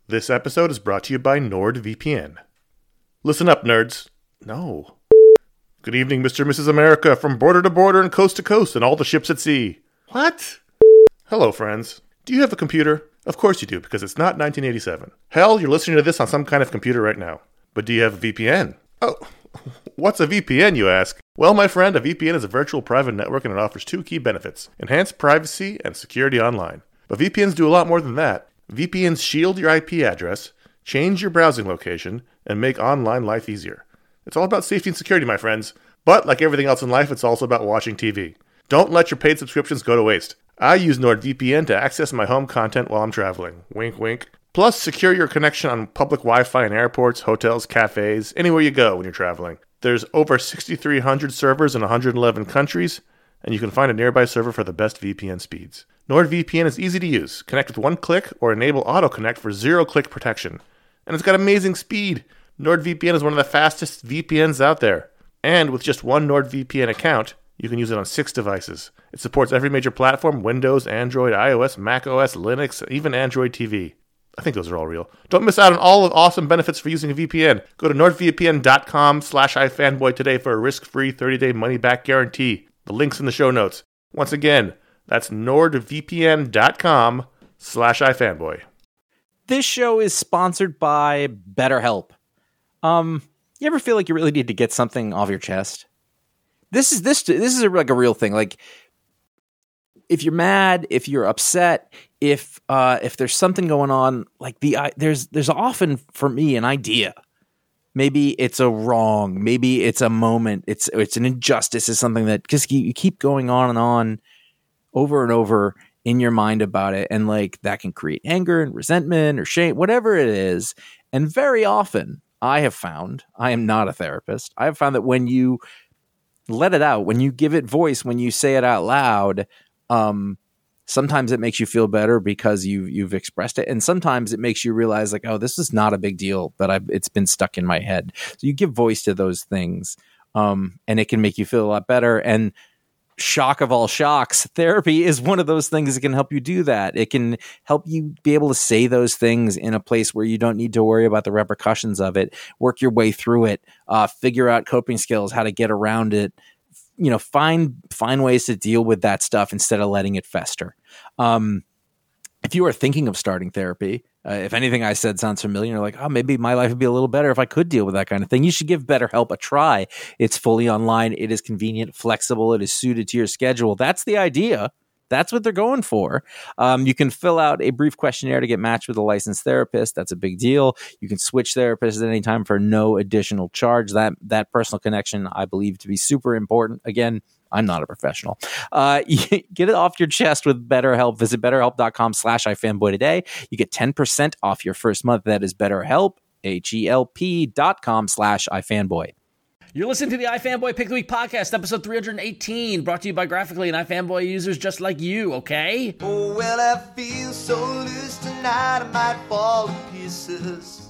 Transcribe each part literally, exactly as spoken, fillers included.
This episode is brought to you by NordVPN. Listen up, nerds. No. Good evening, Mister and Missus America, from border to border and coast to coast and all the ships at sea. What? Hello, friends. Do you have a computer? Of course you do, because it's not nineteen eighty-seven. Hell, you're listening to this on some kind of computer right now. But do you have a V P N? Oh, what's a V P N, you ask? Well, my friend, a V P N is a virtual private network and it offers two key benefits: enhanced privacy and security online. But V P Ns do a lot more than that. V P Ns shield your I P address, change your browsing location, and make online life easier. It's all about safety and security, my friends. But like everything else in life, it's also about watching T V. Don't let your paid subscriptions go to waste. I use NordVPN to access my home content while I'm traveling. Wink, wink. Plus, secure your connection on public Wi-Fi in airports, hotels, cafes, anywhere you go when you're traveling. There's over six thousand three hundred servers in one hundred eleven countries, and you can find a nearby server for the best V P N speeds. NordVPN is easy to use. Connect with one click or enable auto-connect for zero-click protection. And it's got amazing speed. NordVPN is one of the fastest V P Ns out there. And with just one NordVPN account, you can use it on six devices. It supports every major platform: Windows, Android, iOS, macOS, Linux, even Android T V. I think those are all real. Don't miss out on all the awesome benefits for using a V P N. Go to nordvpn.com slash ifanboy today for a risk-free thirty-day money-back guarantee. The link's in the show notes. Once again, that's nordvpn.com slash ifanboy. This show is sponsored by BetterHelp. Um, you ever feel like you really need to get something off your chest? This is this this is a, like a real thing. Like, if you're mad, if you're upset, if uh, if there's something going on, like the uh, there's there's often for me an idea. Maybe it's a wrong. Maybe it's a moment. It's it's an injustice. It's something that just you keep going on and on, over and over in your mind about it, and like that can create anger and resentment or shame, whatever it is. And very often, I have found, I am not a therapist, I have found that when you let it out, when you give it voice, when you say it out loud, um, sometimes it makes you feel better because you've you've expressed it, and sometimes it makes you realize like, oh, this is not a big deal, but I've, it's been stuck in my head. So you give voice to those things, um, and it can make you feel a lot better. And shock of all shocks, therapy is one of those things that can help you do that. It can help you be able to say those things in a place where you don't need to worry about the repercussions of it, work your way through it, uh, figure out coping skills, how to get around it, you know, find, find ways to deal with that stuff instead of letting it fester. Um, if you are thinking of starting therapy, uh, if anything I said sounds familiar, you're like, oh, maybe my life would be a little better if I could deal with that kind of thing. You should give BetterHelp a try. It's fully online. It is convenient, flexible. It is suited to your schedule. That's the idea. That's what they're going for. Um, you can fill out a brief questionnaire to get matched with a licensed therapist. That's a big deal. You can switch therapists at any time for no additional charge. That that personal connection, I believe, to be super important. Again, I'm not a professional. Uh, get it off your chest with BetterHelp. Visit betterhelp.com slash ifanboy today. You get ten percent off your first month. That is BetterHelp, H-E-L-P dot com slash ifanboy. You're listening to the iFanboy Pick of the Week podcast, episode three hundred eighteen, brought to you by Graphically and iFanboy users just like you, okay? Oh, well, I feel so loose tonight, I might fall to pieces.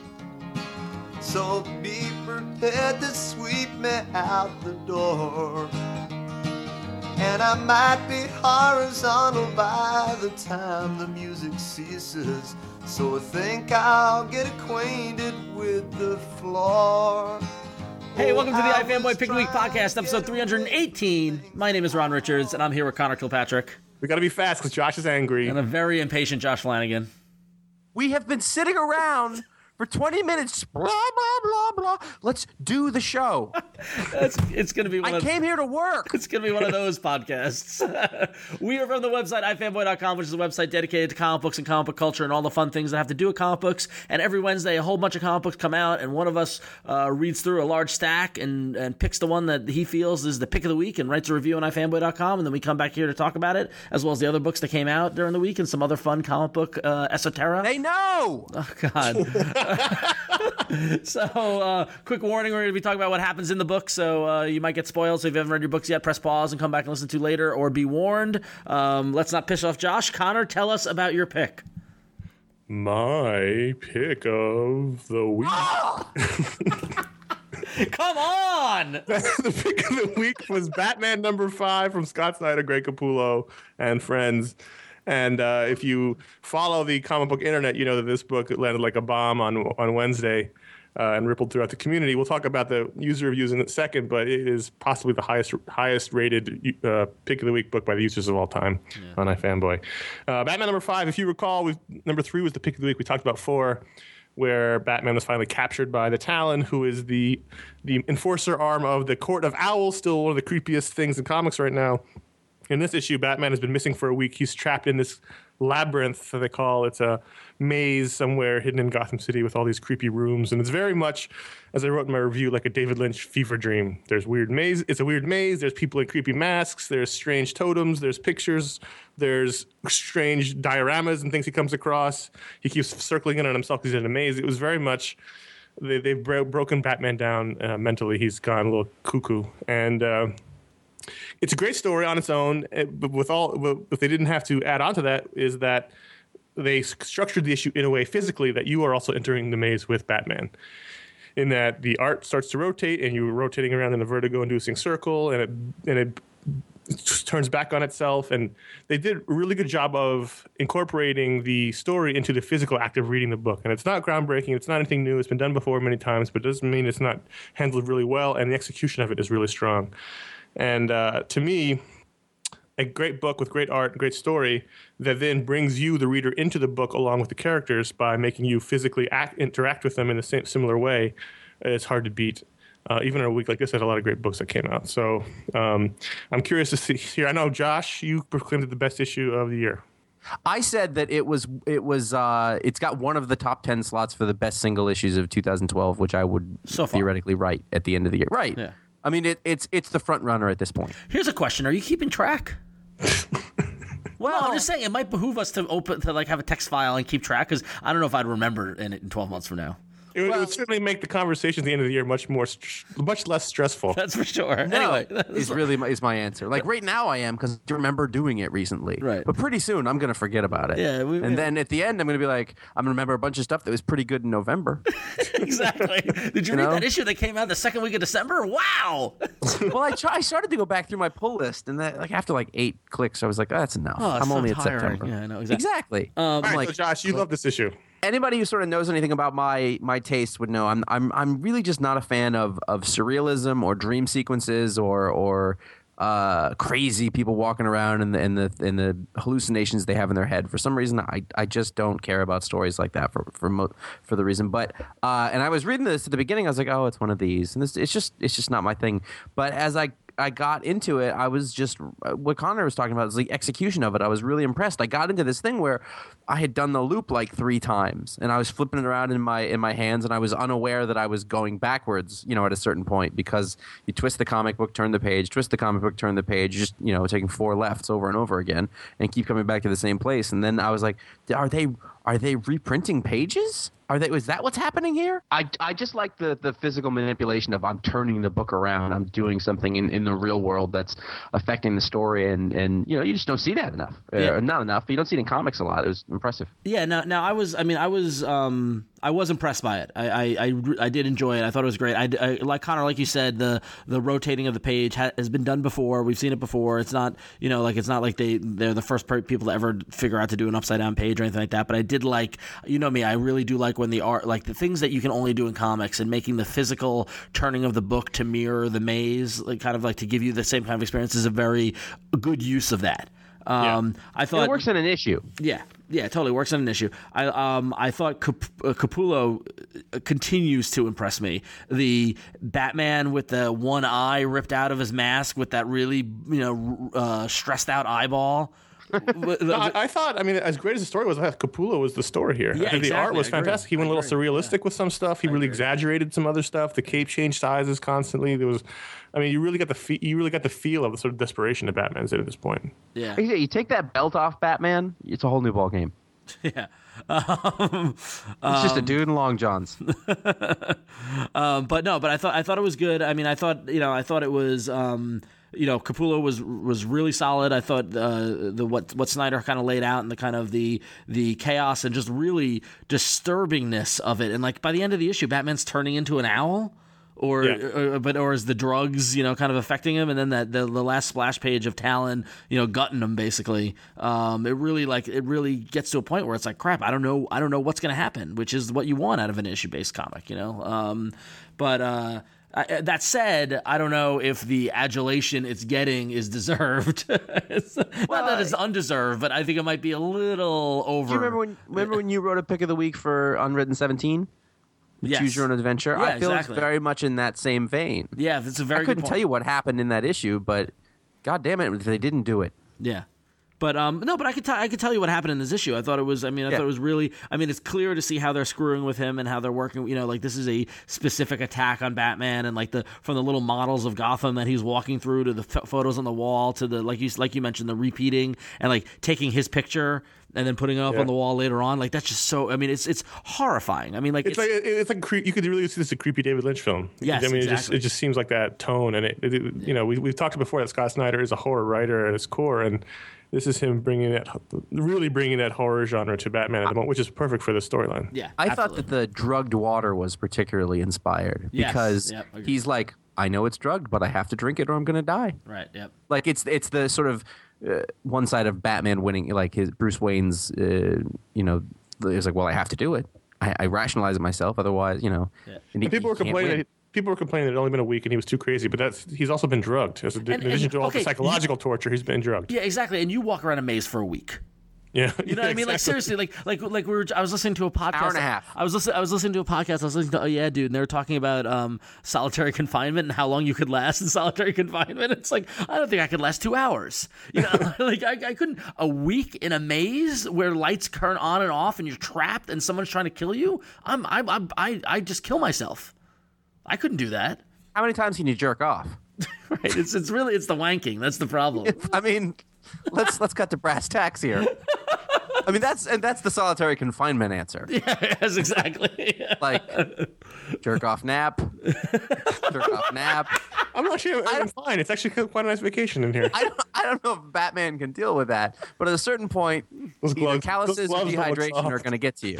So be prepared to sweep me out the door. And I might be horizontal by the time the music ceases. So I think I'll get acquainted with the floor. Hey, welcome to the iFanboy Pick of the Week podcast, episode three hundred eighteen. My name is Ron Richards, and I'm here with Connor Kilpatrick. We gotta be fast because Josh is angry. And a very impatient Josh Flanagan. We have been sitting around for twenty minutes, blah, blah, blah, blah. Let's do the show. It's, it's going to be one I of, came here to work. It's going to be one of those podcasts. We are from the website i fanboy dot com, which is a website dedicated to comic books and comic book culture and all the fun things that have to do with comic books. And every Wednesday, a whole bunch of comic books come out, and one of us uh, reads through a large stack and, and picks the one that he feels is the pick of the week and writes a review on i fanboy dot com. And then we come back here to talk about it, as well as the other books that came out during the week and some other fun comic book uh, esoterica. They know. Oh, God. So, uh, quick warning, we're going to be talking about what happens in the book, so uh, you might get spoiled. So if you haven't read your books yet, press pause and come back and listen to later, or be warned. Um, let's not piss off Josh. Connor, tell us about your pick. My pick of the week. Come on! The pick of the week was Batman number five from Scott Snyder, Greg Capullo, and friends. And uh, if you follow the comic book internet, you know that this book landed like a bomb on on Wednesday uh, and rippled throughout the community. We'll talk about the user reviews in a second, but it is possibly the highest highest rated uh, pick of the week book by the users of all time yeah. on iFanboy. Uh, Batman number five, if you recall, we've, number three was the pick of the week. We talked about four, where Batman was finally captured by the Talon, who is the the enforcer arm of the Court of Owls, still one of the creepiest things in comics right now. In this issue, Batman has been missing for a week. He's trapped in this labyrinth that they call. It's a maze somewhere hidden in Gotham City with all these creepy rooms. And it's very much, as I wrote in my review, like a David Lynch fever dream. There's weird maze. It's a weird maze. There's people in creepy masks. There's strange totems. There's pictures. There's strange dioramas and things he comes across. He keeps circling in on himself because he's in a maze. It was very much, they, they've bro- broken Batman down uh, mentally. He's gone a little cuckoo. And uh, it's a great story on its own, but with all, if they didn't have to add on to that, is that they structured the issue in a way physically that you are also entering the maze with Batman. In that the art starts to rotate, and you're rotating around in a vertigo-inducing circle, and it and it turns back on itself. And they did a really good job of incorporating the story into the physical act of reading the book. And it's not groundbreaking. It's not anything new. It's been done before many times, but it doesn't mean it's not handled really well. And the execution of it is really strong. And uh, to me, a great book with great art and great story that then brings you, the reader, into the book along with the characters by making you physically act, interact with them in a same, similar way is hard to beat. Uh, even in a week like this, I had a lot of great books that came out. So um, I'm curious to see here. I know, Josh, you proclaimed it the best issue of the year. I said that it was it was uh, it's got one of the top ten slots for the best single issues of two thousand twelve, which I would so far. theoretically write at the end of the year. Right. Yeah. I mean, it, it's it's the front runner at this point. Here's a question: are you keeping track? Well, no, I'm just saying it might behoove us to open to like have a text file and keep track, because I don't know if I'd remember in it in twelve months from now. It would, well, it would certainly make the conversations at the end of the year much more, much less stressful. That's for sure. No, anyway, is really my, is my answer. Like right now, I am, because I remember doing it recently. Right. But pretty soon, I'm going to forget about it. Yeah. We, and yeah. then at the end, I'm going to be like, I'm going to remember a bunch of stuff that was pretty good in November. Exactly. Did you, you read know? that issue that came out the second week of December? Wow. Well, I try, I started to go back through my pull list, and that, like after like eight clicks, I was like, oh, that's enough. Oh, I'm so only tiring. at September. Yeah, I know exactly. Exactly. Um, All right, like, so Josh, you love this issue. Anybody who sort of knows anything about my my taste would know I'm I'm I'm really just not a fan of of surrealism or dream sequences or or uh, crazy people walking around in the in the in the hallucinations they have in their head. For some reason, I, I just don't care about stories like that for for mo- for the reason. But uh, and I was reading this at the beginning. I was like, oh, it's one of these, and this it's just it's just not my thing. But as I I got into it, I was just, what Connor was talking about is the execution of it. I was really impressed. I got into this thing where I had done the loop like three times, and I was flipping it around in my in my hands, and I was unaware that I was going backwards, you know, at a certain point, because you twist the comic book, turn the page, twist the comic book, turn the page, just, you know, taking four lefts over and over again, and keep coming back to the same place. And then I was like, are they are they reprinting pages? Are they? Is that what's happening here? I, I just like the, the physical manipulation of I'm turning the book around. I'm doing something in, in the real world that's affecting the story, and, and you know you just don't see that enough. Yeah. Uh, not enough. But you don't see it in comics a lot. It was impressive. Yeah. Now, now I was. I mean, I was. Um, I was impressed by it. I, I, I, I did enjoy it. I thought it was great. I, I like Connor, like you said, the the rotating of the page ha- has been done before. We've seen it before. It's not, you know, like it's not like they they're the first people to ever figure out to do an upside down page or anything like that. But I did like, you know me, I really do like when the art, like the things that you can only do in comics, and making the physical turning of the book to mirror the maze, like kind of like to give you the same kind of experience, is a very good use of that. Um, yeah. I thought it works in an issue. Yeah, yeah, totally works in an issue. I um I thought Cap- uh, Capullo continues to impress me. The Batman with the one eye ripped out of his mask with that really, you know, uh, stressed out eyeball. no, I, I thought, I mean, as great as the story was, I thought Capullo was the story here. Yeah, I think exactly. the art was fantastic. He went a little surrealistic yeah. with some stuff. He I really agree. exaggerated some other stuff. The cape changed sizes constantly. There was, I mean, you really got the fe- you really got the feel of the sort of desperation that Batman's in at this point. Yeah, you take that belt off, Batman, it's a whole new ball game. Yeah, um, it's just a dude in long johns. um, but no, but I thought I thought it was good. I mean, I thought you know, I thought it was. Um, You know, Capullo was was really solid. I thought uh, the what what Snyder kind of laid out, and the kind of the the chaos and just really disturbingness of it. And like by the end of the issue, Batman's turning into an owl. or, Yeah. or but or is the drugs, you know, kind of affecting him? And then that the, the last splash page of Talon, you know, gutting him basically. Um, it really like it really gets to a point where it's like, crap, I don't know, I don't know what's going to happen, which is what you want out of an issue based comic, you know. Um, but uh, I, that said, I don't know if the adulation it's getting is deserved. It's, not that it's undeserved, but I think it might be a little over. Do you remember when remember when you wrote a pick of the week for Unwritten seventeen? Yes. Choose your own adventure. Yeah, I feel exactly. it's very much in that same vein. Yeah, that's a very I good couldn't point. tell you what happened in that issue, but God damn it, if they didn't do it. Yeah. But um, no, but I could tell I could tell you what happened in this issue. I thought it was. I mean, I Yeah. thought it was really. I mean, it's clear to see how they're screwing with him and how they're working. You know, like this is a specific attack on Batman, and like the from the little models of Gotham that he's walking through to the ph- photos on the wall to the like you like you mentioned the repeating and like taking his picture and then putting it up Yeah. on the wall later on. Like that's just so. I mean, it's it's horrifying. I mean, like It's like it's like cre- you could really see this as a creepy David Lynch film. Yes, I mean, it just exactly. it just seems like that tone, and it, it, it- you know we we've talked before that Scott Snyder is a horror writer at his core, and this is him bringing that really bringing that horror genre to Batman at the moment, which is perfect for the storyline. yeah. I absolutely. thought that the drugged water was particularly inspired Yes. because Yep, agreed. he's like, I know it's drugged, but I have to drink it or I'm going to die. right. Yep. Like it's it's the sort of uh, one side of Batman winning, like his Bruce Wayne's, uh, you know, it's like, well, I have to do it. I, I rationalize it myself, otherwise, you know. Yeah. and he- And people he were can't complaining. win. That, people were complaining that it only been a week and he was too crazy, but that's he's also been drugged. As a, in And- addition and- to all okay, the psychological torture, he's been drugged. Yeah, exactly. And you walk around a maze for a week. Yeah, You know what I mean? Like seriously, like like like we were. I was listening to a podcast. Hour and a half. I was listening. I was listening to a podcast. I was listening to. Oh yeah, dude. And they were talking about um, solitary confinement and how long you could last in solitary confinement. It's like I don't think I could last two hours. You know, like I, I couldn't. A week in a maze where lights turn on and off and you're trapped and someone's trying to kill you. I'm I'm, I'm I I just kill myself. I couldn't do that. How many times can you jerk off? Right? It's it's really it's the wanking. That's the problem. I mean, let's let's cut to brass tacks here. I mean, that's and that's the solitary confinement answer. Yes, exactly. Like jerk off nap, jerk off nap. I'm actually I'm fine. It's actually quite a nice vacation in here. I don't, I don't know if Batman can deal with that, but at a certain point, Those either gloves- calluses those or gloves don't look dehydration are soft. going to get to you.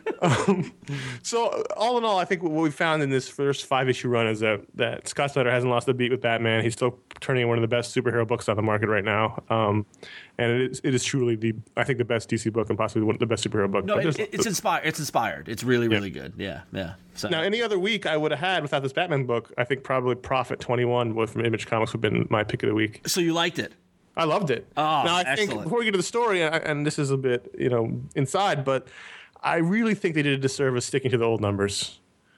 So all in all, I think what we found in this first five issue run is that that Scott Snyder hasn't lost a beat with Batman. He's still turning in one of the best superhero books on the market right now, um, and it is it is truly the I think the best D C book and possibly one of the best superhero book. No, But it, there's- it's inspired. It's inspired. It's really, really good. Yeah, yeah. So Now, any other week I would have had without this Batman book, I think probably Prophet twenty-one with from Image Comics would have been my pick of the week. So you liked it? I loved it. Oh, now I think excellent. before we get to the story, and and this is a bit you know inside, but I really think they did a disservice sticking to the old numbers.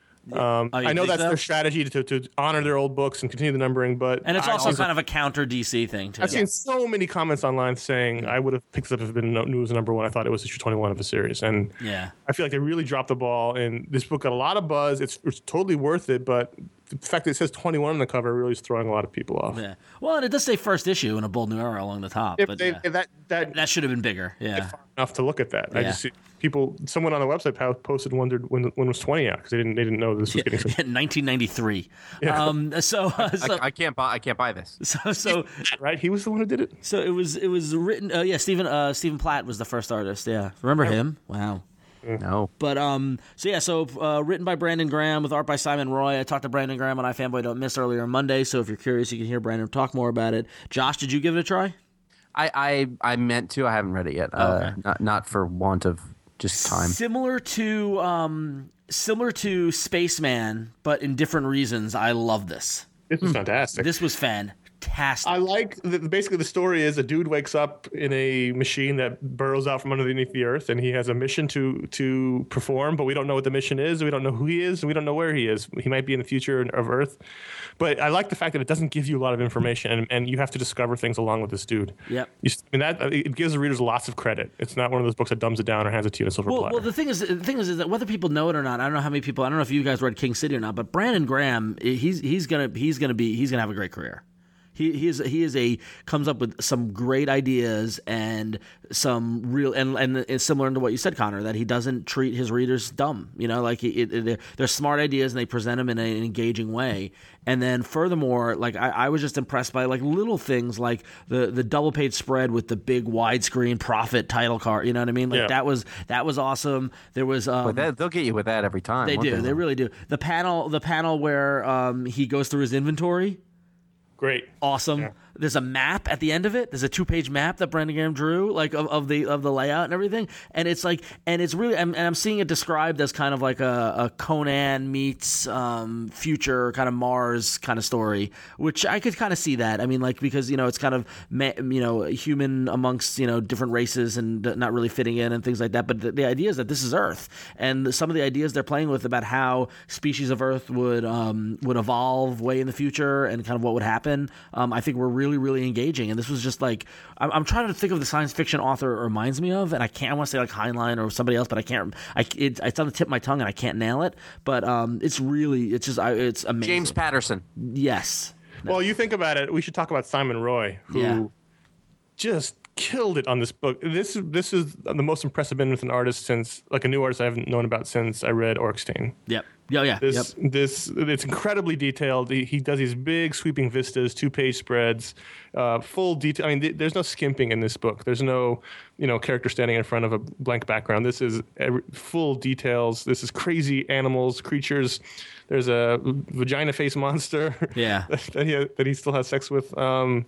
Um, Oh, you I know think that's so? their strategy to, to honor their old books and continue the numbering, but And it's I also also- kind of a counter D C thing too. I've seen so many comments online saying I would have picked this up if it had been no- news number one. I thought it was issue twenty-one of a series, and Yeah. I feel like they really dropped the ball. And this book got a lot of buzz. It's, it's totally worth it, but the fact that it says twenty-one on the cover really is throwing a lot of people off. Yeah. Well, and it does say first issue in a bold new era along the top, If but they, yeah. if that that that should have been bigger. Yeah. far enough to look at that. I Yeah. just see people. Someone on the website po- posted wondered when when was twenty out because they didn't they didn't know this was getting. Some, nineteen ninety-three. Um. So. Uh, so. I, I can't buy. I can't buy this. so. So. right? He was the one who did it. So it was. It was written. Uh, yeah. Stephen. Uh. Stephen Platt was the first artist. Yeah. Remember him? Wow. No. But um, so yeah, so uh, written by Brandon Graham with art by Simon Roy. I talked to Brandon Graham on iFanboy Don't Miss earlier on Monday. So if you're curious, you can hear Brandon talk more about it. Josh, did you give it a try? I, I I meant to. I haven't read it yet. Oh, Uh, okay. Not not for want of just time. Similar to um, similar to Spaceman, but in different reasons. I love this. This was fantastic. This was fantastic. I like the, basically the story is a dude wakes up in a machine that burrows out from underneath the earth, and he has a mission to to perform, but we don't know what the mission is. We don't know who he is. And we don't know where he is. He might be in the future of Earth, but I like the fact that it doesn't give you a lot of information, and, and you have to discover things along with this dude. Yep. You, I mean that it gives the readers lots of credit. It's not one of those books that dumbs it down or hands it to you in a silver Well, platter. well, the thing is, the thing is, is that whether people know it or not, I don't know how many people. I don't know if you guys read King City or not, but Brandon Graham, he's he's gonna he's gonna be he's gonna have a great career. He he is he is a comes up with some great ideas and some real and and it's similar to what you said, Connor, that he doesn't treat his readers dumb. You know, like he, it, they're, they're smart ideas and they present them in an engaging way. And then furthermore, like I, I was just impressed by like little things like the the double page spread with the big widescreen Prophet title card. You know what I mean? Like Yeah. that was that was awesome. There was um, But that, they'll get you with that every time. they won't do they really do the panel the panel where um, he goes through his inventory. Great. Awesome. Yeah. There's a map at the end of it. There's a two-page map that Brandon Graham drew, like of, of the of the layout and everything. And it's like, and it's really, and I'm seeing it described as kind of like a, a Conan meets um, future kind of Mars kind of story, which I could kind of see that. I mean, like because you know it's kind of ma- you know human amongst you know different races and not really fitting in and things like that. But the, the idea is that this is Earth, and some of the ideas they're playing with about how species of Earth would um, would evolve way in the future and kind of what would happen. Um, I think we're really, really engaging. And this was just like, I'm, I'm trying to think of the science fiction author it reminds me of, and I can't, I want to say like Heinlein or somebody else, but I can't, I, it, it's on the tip of my tongue and I can't nail it. But um, it's really, it's just, I, it's amazing. James Patterson. Yes. Well, you think about it. We should talk about Simon Roy, who Yeah. just killed it on this book. This this is the most impressive been with an artist since, like a new artist I haven't known about since I read Orkstein. Yep. Yeah, yeah. This Yep. this it's incredibly detailed. He, he does these big sweeping vistas, two page spreads, uh, full detail. I mean, th- there's no skimping in this book. There's no you know character standing in front of a blank background. This is every, full details. This is crazy animals, creatures. There's a vagina face monster. Yeah. that he that he still has sex with. Um,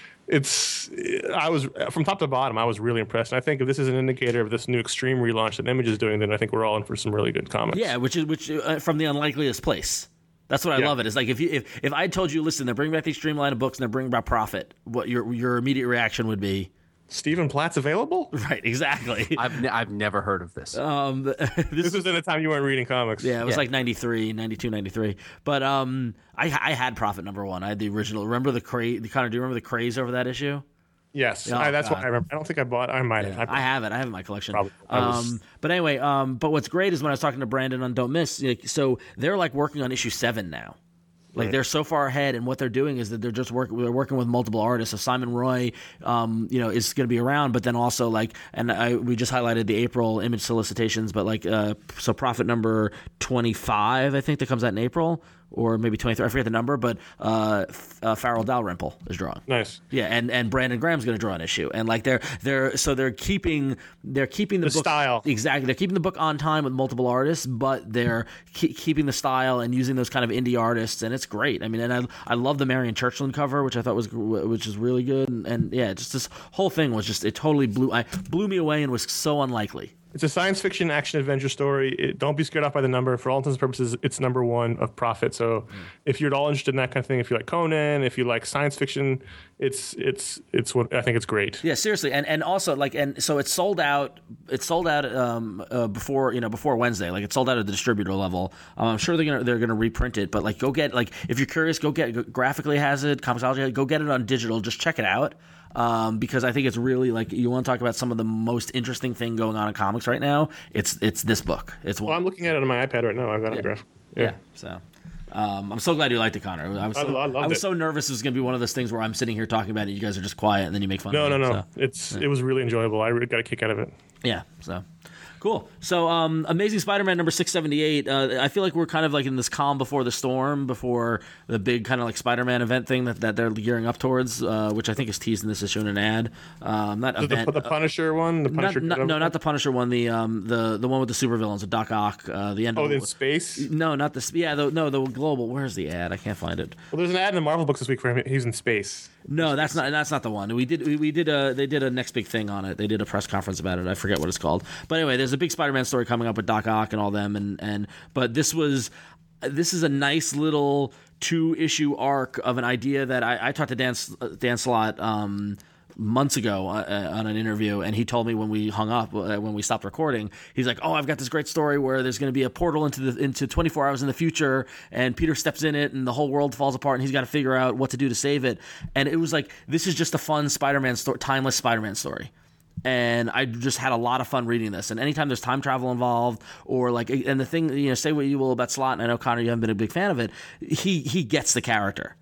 It's I was from top to bottom. I was really impressed. And I think if this is an indicator of this new Extreme relaunch that Image is doing, then I think we're all in for some really good comics. Yeah, which is which uh, from the unlikeliest place. That's what I Yeah. love. It is like if you if if I told you, listen, they're bringing back these streamline of books and they're bringing back Prophet, what your your immediate reaction would be? Stephen Platt's available? Right, exactly. I've ne- I've never heard of this. Um, this This was in a time you weren't reading comics. Yeah, it was Yeah. like ninety-three, ninety-two, ninety-three. But um, I I had Prophet number one. I had the original. Remember the craze? Connor, do you remember the craze over that issue? Yes. Oh, I, that's God. what I remember. I don't think I bought I might have. I have it. I have it in my collection. Probably. I was- Um, but anyway, um, but what's great is when I was talking to Brandon on Don't Miss, like, so they're like working on issue seven now. Like they're so far ahead, and what they're doing is that they're just working. They're working with multiple artists. So Simon Roy, um, you know, is going to be around, but then also like, and I, we just highlighted the April Image solicitations, but like, uh, so Prophet number twenty-five, I think that comes out in April, or maybe twenty-three. I forget the number, but uh, F- uh, Farrell Dalrymple is drawing. Nice. Yeah, and, and Brandon Graham's going to draw an issue, and like they're they're so they're keeping they're keeping the, The book style. exactly. They're keeping the book on time with multiple artists, but they're ke- keeping the style and using those kind of indie artists, and it's great. I mean, and I I love the Marion Churchland cover, which I thought was which is really good, and, and yeah, just this whole thing was just it totally blew I blew me away and was so unlikely. It's a science fiction action adventure story. It, don't be scared off by the number. For all intents and purposes, it's number one of Prophet. So if you're at all interested in that kind of thing, if you like Conan, if you like science fiction, it's it's it's what I think it's great. Yeah, seriously, and and also like, and so it's sold out. It's sold out um, uh, before you know before Wednesday. Like it's sold out at the distributor level. Um, I'm sure they're gonna they're gonna reprint it, but like go get like if you're curious, go get it. Graphically has it, Comixology, has it, go get it on digital. Just check it out. Um, because I think it's really like you want to talk about some of the most interesting thing going on in comics right now. It's it's this book. It's Well, I'm looking at it on my iPad right now. I've got it on graph. yeah. So. Um, I'm so glad you liked it, Connor. I was so, I lo- I loved I was it. so nervous it was going to be one of those things where I'm sitting here talking about it, you guys are just quiet, and then you make fun No, of no, me. no. So. It's it was really enjoyable. I really got a kick out of it. Yeah, so cool. So, um, Amazing Spider-Man number six seventy-eight. Uh, I feel like we're kind of like in this calm before the storm, before the big kind of like Spider-Man event thing that, that they're gearing up towards, uh, which I think is teased in this issue in an ad. Um, not The, event. the Punisher one, the not, Punisher. not, no, not the Punisher one. The um, the the one with the supervillains, with Doc Ock. Uh, the end. Oh, of in space. No, not the. Yeah, the, no, the global. Where's the ad? I can't find it. Well, there's an ad in the Marvel books this week for him. He's in space. No, that's not that's not the one. We did we, we did a they did a next big thing on it. They did a press conference about it. I forget what it's called. But anyway, there's a big Spider-Man story coming up with Doc Ock and all them and and but this was this is a nice little two issue arc of an idea that I, I talked to Dan Dan Slott um months ago uh, on an interview, and he told me when we hung up, uh, when we stopped recording, he's like, "Oh, I've got this great story where there's going to be a portal into the into twenty-four hours in the future, and Peter steps in it, and the whole world falls apart, and he's got to figure out what to do to save it." And it was like, this is just a fun Spider-Man story, timeless Spider-Man story. And I just had a lot of fun reading this. And anytime there's time travel involved, or like, and the thing, you know, say what you will about Slott, and I know Connor, you haven't been a big fan of it. He he gets the character.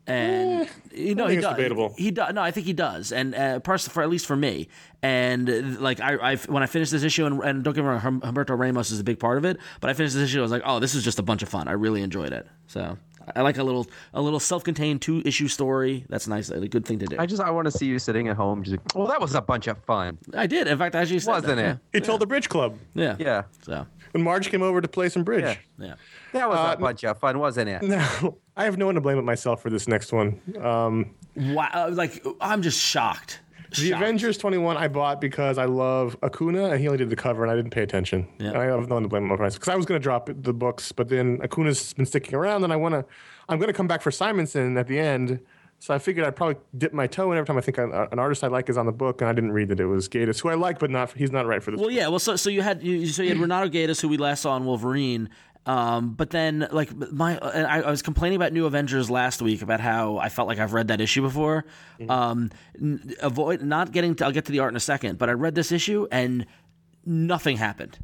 And you know I he think it's does. debatable. He does. No, I think he does. And uh, pers- for at least for me. And uh, like I, I, when I finished this issue, and, and don't get me wrong, Hum- Humberto Ramos is a big part of it. But I finished this issue, I was like, oh, this is just a bunch of fun. I really enjoyed it. So I like a little, a little self-contained two issue story. That's nice. A good thing to do. I just I want to see you sitting at home. Just like, well, that was a bunch of fun, I did. In fact, I actually said wasn't that. it? He told the bridge club Yeah. Yeah. Yeah, So when Marge came over to play some bridge. Yeah. yeah. that was Uh, a bunch of fun, wasn't it? No, I have no one to blame but myself for this next one. Um, Wow. uh, Like I'm just shocked. The Shocked. Avengers twenty-one I bought because I love Acuna, and he only did the cover, and I didn't pay attention. Yeah. And I have no one to blame on because I was going to drop the books, but then Acuna's been sticking around, and I want to. I'm going to come back for Simonson at the end, so I figured I'd probably dip my toe in every time I think an, an artist I like is on the book, and I didn't read that it was Gatiss, who I like, but not he's not right for this. Well, yeah. Well, so so you had you so you had Renato Gatiss, who we last saw in Wolverine. Um, but then, like my, and I, I was complaining about New Avengers last week about how I felt like I've read that issue before. Um, n- avoid not getting. To, I'll get to the art in a second. But I read this issue and nothing happened.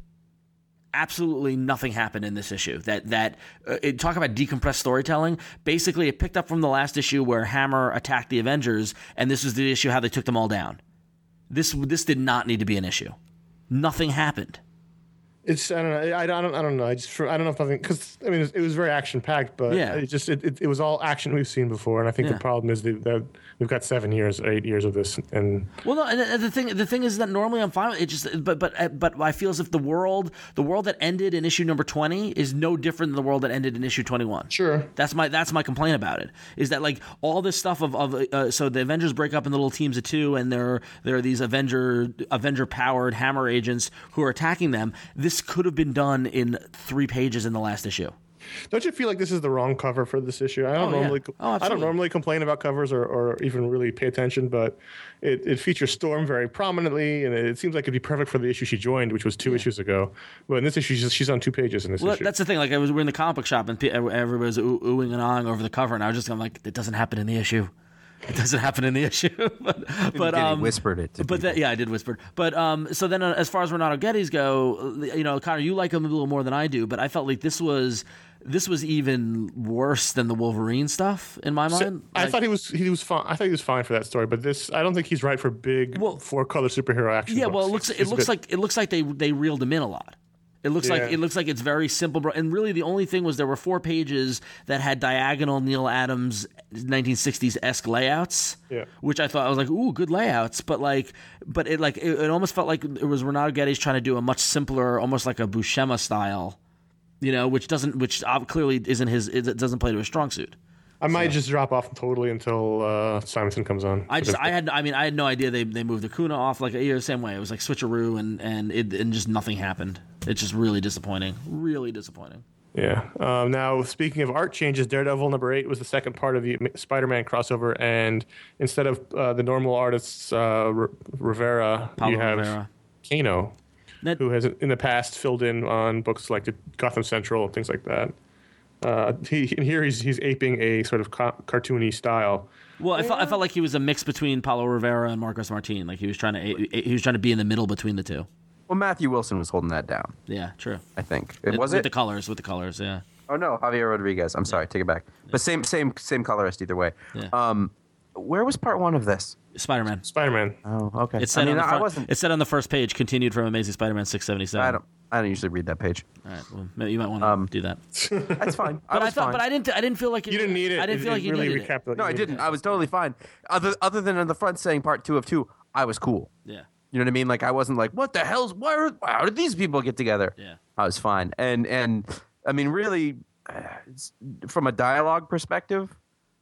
Absolutely nothing happened in this issue. That that uh, it, talk about decompressed storytelling. Basically, it picked up from the last issue where Hammer attacked the Avengers, and this was the issue how they took them all down. This this did not need to be an issue. Nothing happened. It's I don't know I, I don't I don't know I just I don't know if nothing because I mean it was, it was very action packed, but Yeah. it just it, it, it was all action we've seen before, and I think Yeah. the problem is that, that we've got seven years, eight years of this, and Well, no, and and the thing the thing is that normally I'm fine with it. Just but but but I feel as if the world the world that ended in issue number twenty is no different than the world that ended in issue twenty-one. Sure. That's my that's my complaint about it. Is that like all this stuff of of uh, so the Avengers break up in little teams of two, and there there are these Avenger Avenger powered Hammer agents who are attacking them. This could have been done in three pages in the last issue. Don't you feel like this is the wrong cover for this issue? I don't Oh, yeah. normally Oh, I don't absolutely. normally complain about covers or, or even really pay attention, but it, it features Storm very prominently, and it seems like it'd be perfect for the issue she joined, which was two issues ago. But in this issue, she's, she's on two pages in this Well, issue. that's the thing. Like I was, we're in the comic book shop, and pe- everybody was ooh, oohing and ahhing over the cover, and I was just going like, it doesn't happen in the issue. It doesn't happen in the issue. but but He um, whispered it to But that, yeah, I did whisper. But um, so then, uh, as far as Renato Geddes go, you know, Connor, you like him a little more than I do, but I felt like this was this was even worse than the Wolverine stuff in my So, mind. I Like- thought he was he was fine. I thought he was fine for that story, but this I don't think he's right for big Well- four color superhero action. Yeah, books. well, it looks He's- it he's a looks bit- like it looks like they they reeled him in a lot. It looks like Yeah. it looks like it's very simple, bro. And really, the only thing was there were four pages that had diagonal Neil Adams nineteen sixties esque layouts. Yeah. Which I thought I was like, ooh, good layouts. But like, but it like it, it almost felt like it was Renato Geddes trying to do a much simpler, almost like a Buscema style, you know, which doesn't, which uh, clearly isn't his. It doesn't play to his strong suit. I might just drop off totally until uh, Simonson comes on. I just, I had, I mean, I had no idea they they moved Acuna off like you know, the same way. It was like switcheroo, and and it and just nothing happened. It's just really disappointing. Really disappointing. Yeah. Um, now, speaking of art changes, Daredevil number eight was the second part of the Spider-Man crossover, and instead of uh, the normal artists, uh, R- Rivera, Paulo you have Rivera. Kano, That- who has in the past filled in on books like Gotham Central and things like that. Uh, he and here he's he's aping a sort of ca- cartoony style. Well, I felt I felt like he was a mix between Paulo Rivera and Marcos Martin. Like he was trying to he was trying to be in the middle between the two. Well, Matthew Wilson was holding that down. Yeah, true. I think it was with it. the colors, with the colors. Yeah. Oh no, Javier Rodriguez. I'm sorry, take it back. But same, same, same colorist either way. Yeah. Um, where was part one of this? Spider-Man. Spider-Man. Oh, okay. It said I mean, on the I front, wasn't. It said on the first page, continued from Amazing Spider-Man six seventy-seven. I don't. I don't usually read that page. All right, well, maybe you might want to do that. That's fine. I But I, was thought, fine. but I didn't. I didn't feel like it, You didn't need it. I didn't It- feel it like you really needed it. recapped what no, you I needed. didn't. I was totally fine. Other, other than on the front saying part two of two, I was cool. Yeah. You know what I mean? Like I wasn't like, what the hell's? Why are, how did these people get together? Yeah. I was fine. And and I mean, really, uh, it's, from a dialogue perspective,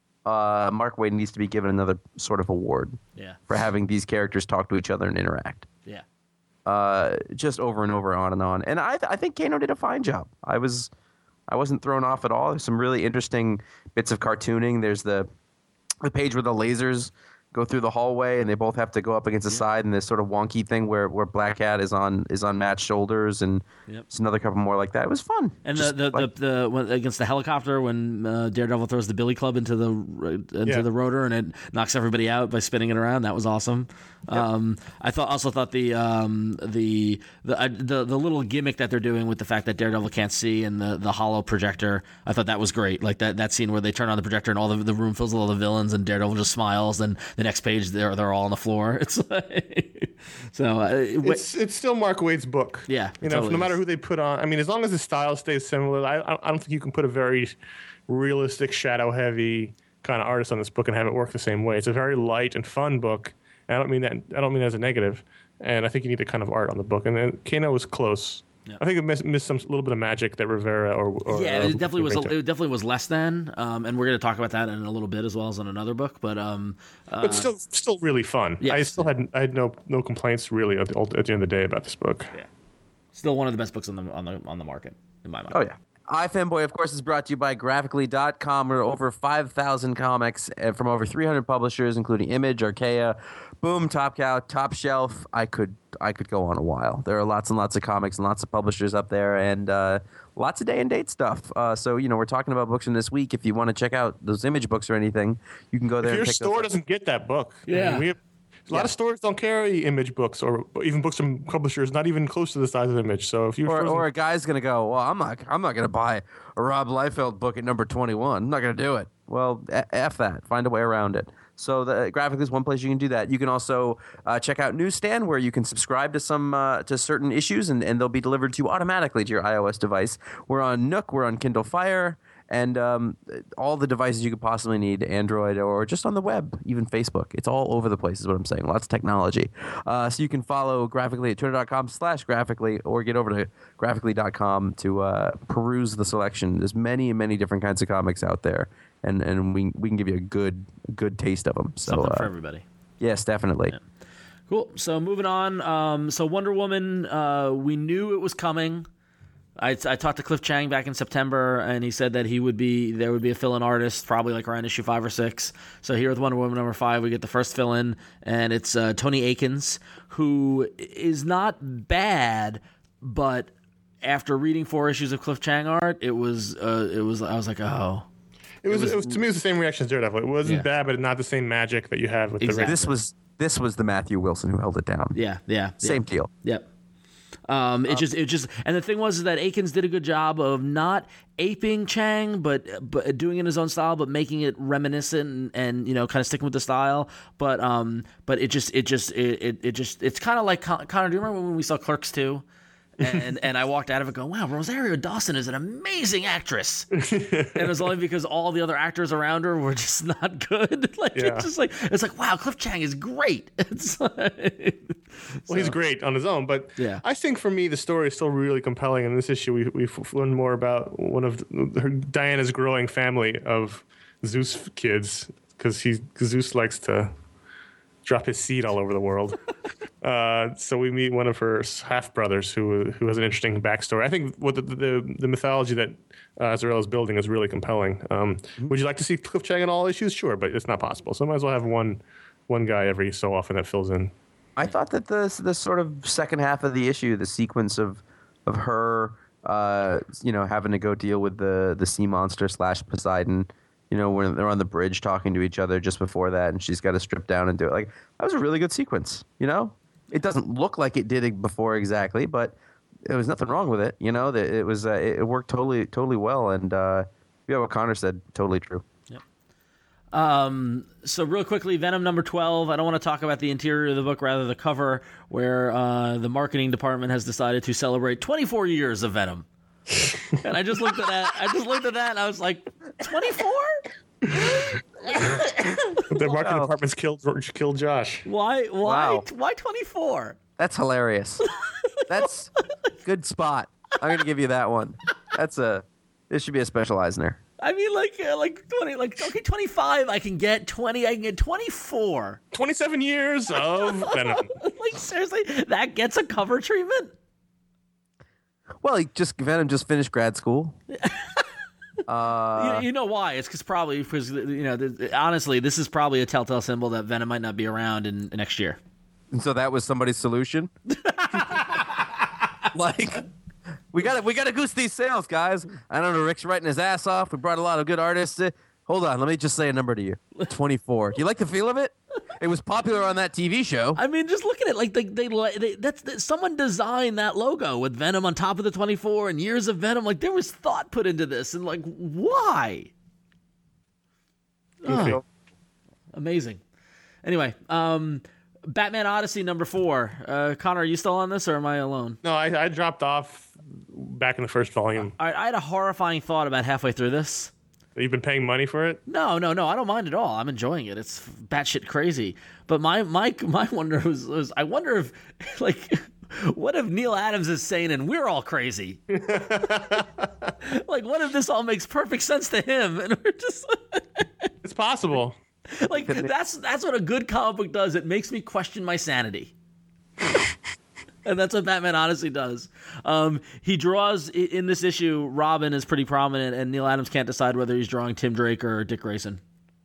uh, Mark Waid needs to be given another sort of award Yeah. for having these characters talk to each other and interact. Yeah. Uh, just over and over, on and on. And I, th- I think Kano did a fine job. I was, I wasn't thrown off at all. There's some really interesting bits of cartooning. There's the, the page where the lasers go through the hallway, and they both have to go up against the side, and this sort of wonky thing where, where Black Cat is on is on Matt's shoulders, and Yep. it's another couple more like that. It was fun. And Just the the, like- the the when, against the helicopter when uh, Daredevil throws the billy club into the into Yeah. the rotor and it knocks everybody out by spinning it around. That was awesome. Um, I thought also thought the um, the the, uh, the the little gimmick that they're doing with the fact that Daredevil can't see and the, the hollow projector. I thought that was great. Like that, that scene where they turn on the projector and all the, the room fills with all the villains and Daredevil just smiles. And the next page they're they're all on the floor. It's like so. Uh, It's it's still Mark Waid's book. Yeah, you it know, totally no matter is. who they put on. I mean, as long as the style stays similar, I I I don't think you can put a very realistic, shadow heavy kind of artist on this book and have it work the same way. It's a very light and fun book. And I don't mean that. I don't mean that as a negative. And I think you need the kind of art on the book. And then Kano was close. Yeah. I think it missed, missed some little bit of magic that Rivera or, or yeah, or it definitely was. bring to it. It definitely was less than, um, and we're going to talk about that in a little bit as well as on another book. But um, uh, but still, still really fun. I yes. still had I had no no complaints really at the, at the end of the day about this book. still one of the best books on the on the on the market in my mind. Oh, yeah. iFanboy, of course, is brought to you by Graphically dot com. We're over five thousand comics uh, from over three hundred publishers, including Image, Archaea, Boom, Top Cow, Top Shelf. I could I could go on a while. There are lots and lots of comics and lots of publishers up there, and uh, lots of day and date stuff. Uh, so, you know, we're talking about books from this week. If you want to check out those Image books or anything, you can go there If your and pick store those up. doesn't get that book, I Yeah. mean, we have, a lot of stores don't carry Image books or even books from publishers not even close to the size of Image. So if you Or, or a guy's gonna go, well, I'm not, I'm not gonna buy a Rob Liefeld book at number twenty-one. I'm not gonna do it. Well, f, f that. Find a way around it. So the Graphically is one place you can do that. You can also uh, check out Newsstand, where you can subscribe to some uh, to certain issues, and, and they'll be delivered to you automatically to your iOS device. We're on Nook. We're on Kindle Fire. And um, all the devices you could possibly need, Android or just on the web, even Facebook. It's all over the place is what I'm saying. Lots of technology. Uh, so you can follow Graphically at twitter.com slash graphically or get over to graphically dot com to uh, peruse the selection. There's many, many different kinds of comics out there. And and we, we can give you a good good taste of them. So, Something for uh, everybody. yes, definitely. Cool. So moving on. Um, so Wonder Woman, uh, we knew it was coming. I, I talked to Cliff Chang back in September, and he said that he would be there would be a fill-in artist probably like around issue five or six. So here with Wonder Woman number five, we get the first fill-in, and it's uh, Tony Akins, who is not bad, but after reading four issues of Cliff Chang art, it was uh, it was I was like, oh. it was, was- it was to me it was the same reaction as Daredevil. It wasn't Yeah. bad, but not the same magic that you have with Exactly. the This was this was the Matthew Wilson who held it down. Yeah, yeah, Same yeah. deal. Yep. Um, it just, it just, and the thing was is that Akins did a good job of not aping Chang, but but doing it in his own style, but making it reminiscent and, and you know, kind of sticking with the style. But um, but it just, it just, it it, it just, it's kind of like Con- Connor. Do you remember when we saw Clerks two? and and I walked out of it going, wow, Rosario Dawson is an amazing actress. And it was only because all the other actors around her were just not good. Like Yeah. it's just like it's like wow, Cliff Chang is great. It's like, Well, he's great on his own, but Yeah. I think for me the story is still really compelling. In this issue, we we learn more about one of the, her, Diana's growing family of Zeus kids because he 'cause Zeus likes to drop his seed all over the world. uh, so we meet one of her half brothers who who has an interesting backstory. I think what the the, the mythology that uh, Azrael is building is really compelling. Um, Would you like to see Cliff Chang in all issues? Sure, but it's not possible. So I might as well have one one guy every so often that fills in. I thought that the the sort of second half of the issue, the sequence of of her, uh, you know, having to go deal with the the sea monster slash Poseidon, you know, when they're on the bridge talking to each other just before that, and she's got to strip down and do it. Like that was a really good sequence. You know, it doesn't look like it did it before exactly, but there was nothing wrong with it. You know, that it was uh, it, it worked totally totally well, and uh, yeah, what Connor said, totally true. Um, so real quickly, Venom number twelve. I don't want to talk about the interior of the book, rather the cover, where uh, the marketing department has decided to celebrate twenty-four years of Venom. And I just looked at that. I just looked at that, and I was like, twenty-four? The marketing department's killed killed Josh. Why? Why? Wow. Why twenty-four? That's hilarious. That's good spot. I'm gonna give you that one. That's a. This should be a special Eisner. I mean, like, uh, like twenty, like okay, twenty-five. I can get twenty. I can get twenty-four. twenty-seven years of Venom. Like seriously, that gets a cover treatment. Well, he just Venom just finished grad school. Uh, you, you know why? It's because probably because you know. th- honestly, this is probably a telltale symbol that Venom might not be around in, in next year. and so that was somebody's solution. Like, we got to we got to goose these sales, guys. I don't know. Rick's writing his ass off. We brought a lot of good artists. Uh, Hold on, let me just say a number to you. twenty-four. You like the feel of it? It was popular on that T V show. I mean, just look at it. Like they, they, they that's that, someone designed that logo with Venom on top of the twenty-four and years of Venom. Like there was thought put into this, and like why? Goofy. Oh, amazing. Anyway, um, Batman Odyssey number four. Uh, Connor, are you still on this, or am I alone? No, I, I dropped off back in the first volume. All right, I had a horrifying thought about halfway through this. You've been paying money for it? No, no, no. I don't mind at all. I'm enjoying it. It's batshit crazy. But my my my wonder was, was I wonder if like what if Neil Adams is sane and we're all crazy? Like what if this all makes perfect sense to him and we're just It's possible. like that's that's what a good comic book does. It makes me question my sanity. And that's what Batman Odyssey does. Um, he draws i- in this issue. Robin is pretty prominent, and Neil Adams can't decide whether he's drawing Tim Drake or Dick Grayson.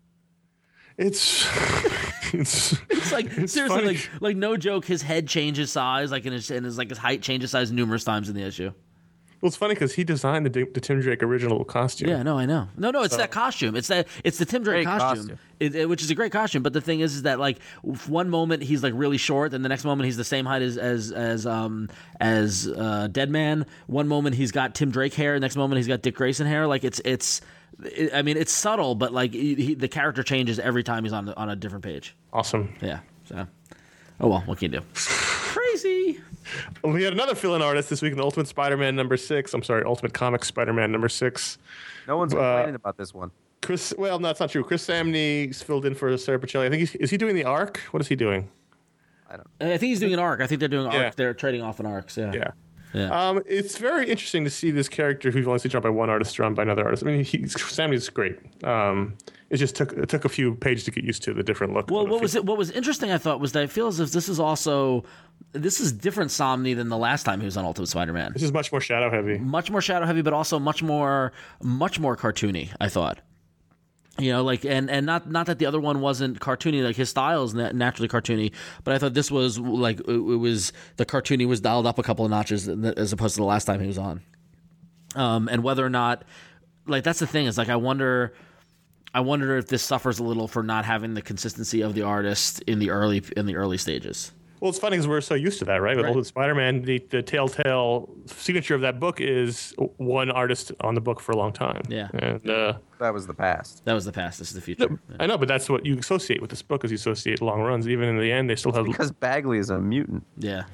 It's it's It's like seriously, funny. like like no joke. His head changes size, like in his and his like his height changes size numerous times in the issue. well, it's funny because he designed the, the Tim Drake original costume. Yeah, no, I know. No, no, it's that costume. It's that it's the Tim Drake Great costume, costume. It, it- which is a great costume. But the thing is, is that like one moment he's like really short, and the next moment he's the same height as as as um as uh, Deadman. One moment he's got Tim Drake hair, next moment he's got Dick Grayson hair. Like it's it's. It, I mean, it's subtle, but like he, he, the character changes every time he's on on a different page. Awesome. Yeah. So, oh well, what can you do? Crazy. Well, we had another fill-in artist this week in Ultimate Spider-Man number six. I'm sorry, Ultimate Comics Spider-Man number six. No one's complaining about this one. Chris, well, no, that's not true. Chris Samney's filled in for Sarah Pacelli. I think he's, is he doing the arc? What is he doing? I think he's doing an arc. I think they're doing arc. Yeah. They're trading off an arcs. Yeah. Yeah. Yeah. Um, it's very interesting to see this character who's only seen drawn by one artist drawn by another artist. I mean, he's, Samney's great. Um, it just took it took a few pages to get used to the different look. Well, what was it? What was interesting, I thought, was that it feels as if this is also this is different Somni than the last time he was on Ultimate Spider-Man. This is much more shadow heavy. Much more shadow heavy, but also much more, much more cartoony. I thought, you know, like and and not not that the other one wasn't cartoony. Like his style is na- naturally cartoony, but I thought this was like it, it was the cartoony was dialed up a couple of notches as opposed to the last time he was on. Um, and whether or not, like that's the thing is like I wonder. I wonder if this suffers a little for not having the consistency of the artist in the early in the early stages. Well, it's funny because we're so used to that, right? With Right. Ultimate Spider-Man, the, the telltale signature of that book is one artist on the book for a long time. Yeah. And uh, That was the past. That was the past. This is the future. I know, but that's what you associate with this book is you associate long runs. Even in the end, they still have. Because Bagley is a mutant. Yeah.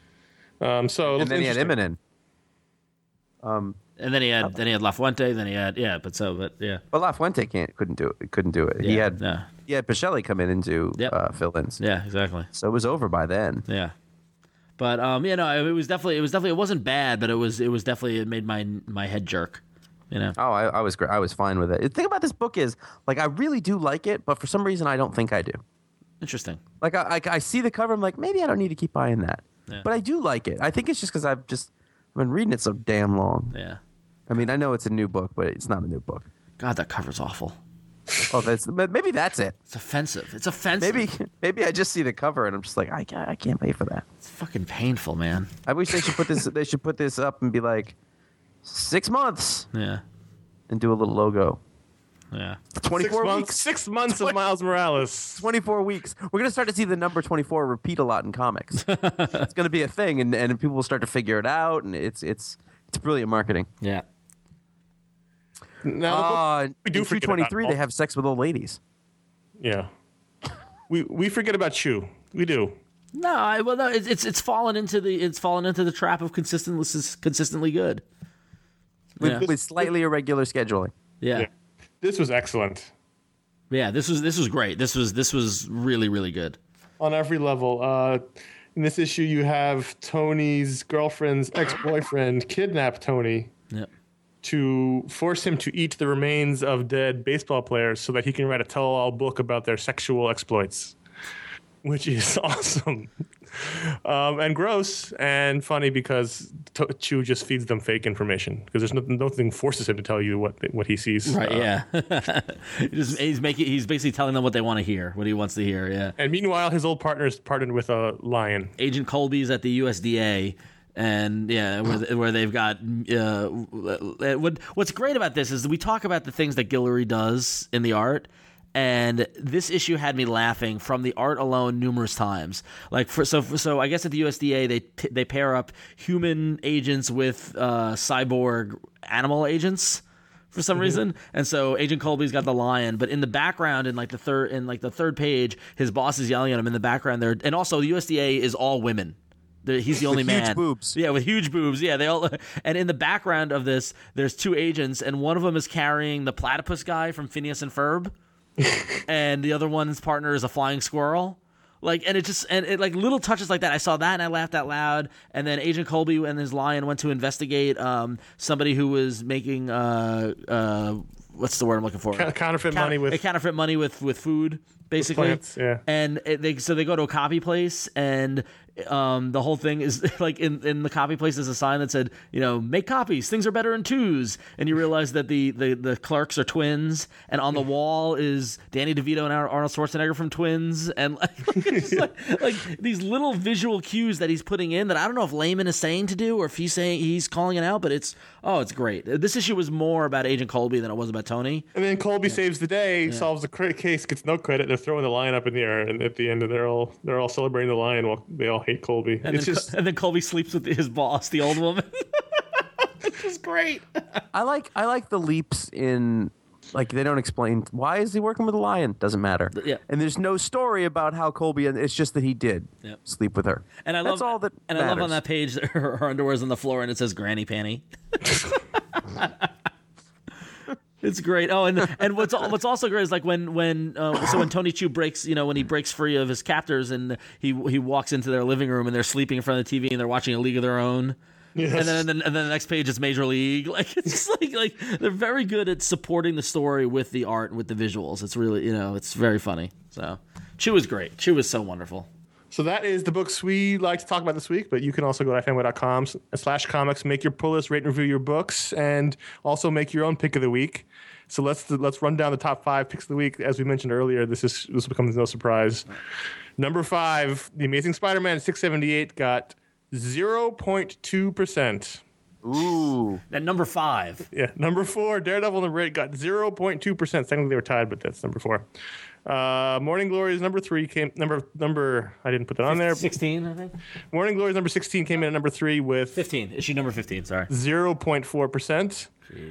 Um, so it And looks then he had interesting. Eminem. And then he had then he had La Fuente. Then he had yeah. But so but yeah. But La Fuente can't couldn't do it. Couldn't do it. he Yeah, had yeah. he had Pacelli come in and do Yep. uh, fill-ins. Yeah. Exactly. So it was over by then. Yeah. But um, you know, it was definitely it was definitely it wasn't bad, but it was it was definitely it made my my head jerk. You know. Oh, I, I was great. I was fine with it. The thing about this book is, like, I really do like it, but for some reason, I don't think I do. Interesting. Like, I, I, I see the cover, I'm like, maybe I don't need to keep buying that. Yeah. But I do like it. I think it's just because I've just I've been reading it so damn long. Yeah. I mean, I know it's a new book, but it's not a new book. God, that cover's awful. Oh, that's but maybe that's it. It's offensive. It's offensive. Maybe maybe I just see the cover and I'm just like, I can't, I can't pay for that. It's fucking painful, man. I wish they should put this. They should put this up and be like, six months Yeah. and do a little logo. Yeah. Six Twenty-four months, weeks. six months of Miles Morales. twenty-four weeks. We're gonna start to see the number twenty-four repeat a lot in comics. It's gonna be a thing, and, and people will start to figure it out, and it's it's it's brilliant marketing. Yeah. Now, Uh, we do in forget two twenty-three, about they have sex with old ladies. yeah, we we forget about Chew. We do. No, I, well, no, it's it's it's fallen into the it's fallen into the trap of consistently consistently good. With, Yeah. with slightly irregular scheduling. Yeah. Yeah. This was excellent Yeah, this was this was great. This was this was really really good. on every level. Uh, in this issue, you have Tony's girlfriend's ex-boyfriend kidnap Tony Yep. to force him to eat the remains of dead baseball players so that he can write a tell-all book about their sexual exploits. which is awesome. Um, and gross and funny because to- Chew just feeds them fake information because there's nothing, nothing forces him to tell you what what he sees. Right, Uh, yeah. Just, he's making he's basically telling them what they want to hear, what he wants to hear, yeah. And meanwhile, his old partner's partnered with a lion. Agent Colby's at the U S D A, and yeah, where, where they've got uh, what what's great about this is we talk about the things that Guillory does in the art. And this issue had me laughing from the art alone numerous times. Like for so so I guess at the U S D A they they pair up human agents with uh, cyborg animal agents for some mm-hmm. reason. And so Agent Colby's got the lion, but in the background in like the third in like the third page, his boss is yelling at him in the background there. And also the U S D A is all women. He's the only with man. Huge boobs. Yeah, with huge boobs. Yeah, they all. And in the background of this, there's two agents, and one of them is carrying the platypus guy from Phineas and Ferb. And the other one's partner is a flying squirrel. Like, and it just, and it like little touches like that. I saw that and I laughed out loud. And then Agent Colby and his lion went to investigate um, somebody who was making, uh, uh, what's the word I'm looking for? Coun- counterfeit Count- money with counterfeit money with, with food, basically. plants, yeah. And it, they, so they go to a copy place, and um, the whole thing is like in, in the copy place is a sign that said, you know, make copies. Things are better in twos. And you realize that the, the, the clerks are twins, and on the wall is Danny DeVito and Arnold Schwarzenegger from Twins, and like, it's like, like these little visual cues that he's putting in that I don't know if Layman is saying to do or if he's saying he's calling it out, but it's oh, it's great. This issue was more about Agent Colby than it was about Tony. And then Colby yeah. saves the day, yeah. solves the cr- case, gets no credit. They're throwing the lion up in the air, and at the end, they're all they're all celebrating the lion while they all hate Colby. And, it's then, just and then Colby sleeps with his boss, the old woman. Which is great. I like I like the leaps in. Like, they don't explain why is he working with a lion. Doesn't matter. Yeah. And there's no story about how Colby. It's just that he did yep. sleep with her. And I That's love all that. And matters. I love on that page her, her underwear's on the floor and it says Granny Panty. It's great. Oh, and and what's what's also great is like when when uh, so when Tony Chu breaks, you know, when he breaks free of his captors and he he walks into their living room and they're sleeping in front of the T V and they're watching A League of Their Own. Yes. And then and then and then the next page is Major League. Like it's just like like they're very good at supporting the story with the art and with the visuals. It's really, you know, it's very funny. So Chu is great. Chu is so wonderful. So that is the books we like to talk about this week, but you can also go to fanboy dot com slash comics, make your pull list, rate and review your books, and also make your own pick of the week. So let's let's run down the top five picks of the week. As we mentioned earlier, this is this becomes no surprise. Number five, The Amazing Spider-Man six seventy-eight got zero point two percent. Ooh. At number five. Yeah. Number four, Daredevil number eight got zero point two percent. Technically they were tied, but that's number four. Uh, Morning Glories number three came number number I didn't put that on there. Sixteen, I think. Morning Glories number sixteen came in at number three with fifteen. Issue number fifteen. Sorry. Zero point four percent.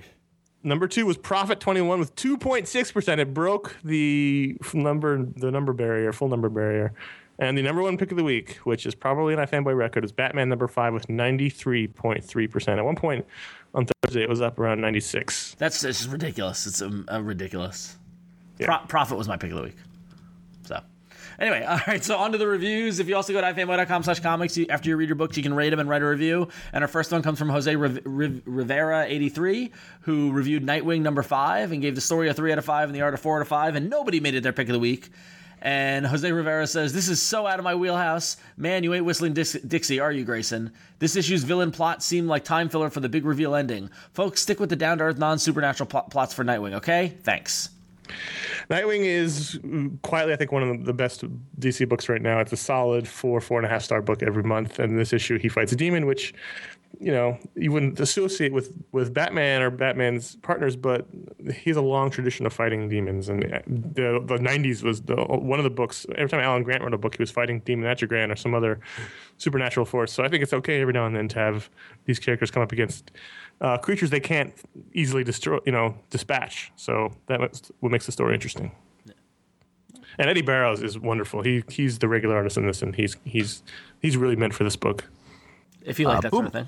Number two was Prophet twenty-one with two point six percent. It broke the number the number barrier, full number barrier. And the number one pick of the week, which is probably an iFanboy record, is Batman number five with ninety-three point three percent. At one point on Thursday, it was up around ninety-six. That's it's just ridiculous. It's a, a ridiculous. Yeah. Pro- Prophet was my pick of the week. So, anyway, all right. So on to the reviews. If you also go to ifanboy dot com slash comics, you, after you read your books, you can rate them and write a review. And our first one comes from Jose Riv- Riv- Rivera eighty-three, who reviewed Nightwing number five and gave the story a three out of five and the art a four out of five, and nobody made it their pick of the week. And Jose Rivera says, "This is so out of my wheelhouse. Man, you ain't whistling Dix- Dixie, are you, Grayson? This issue's villain plot seemed like time filler for the big reveal ending. Folks, stick with the down-to-earth, non-supernatural pl- plots for Nightwing, okay? Thanks." Nightwing is quietly, I think, one of the best D C books right now. It's a solid four, four and a half star book every month. And this issue, he fights a demon, which, you know, you wouldn't associate with, with Batman or Batman's partners, but he has a long tradition of fighting demons. And the the nineties was the, one of the books. Every time Alan Grant wrote a book, he was fighting Demon Atrogran or some other supernatural force. So I think it's okay every now and then to have these characters come up against Uh, creatures they can't easily destroy, you know, dispatch. So that's what makes the story interesting. Yeah. And Eddie Barrows is wonderful. He he's the regular artist in this, and he's he's he's really meant for this book. If you like uh, that boom. sort of thing.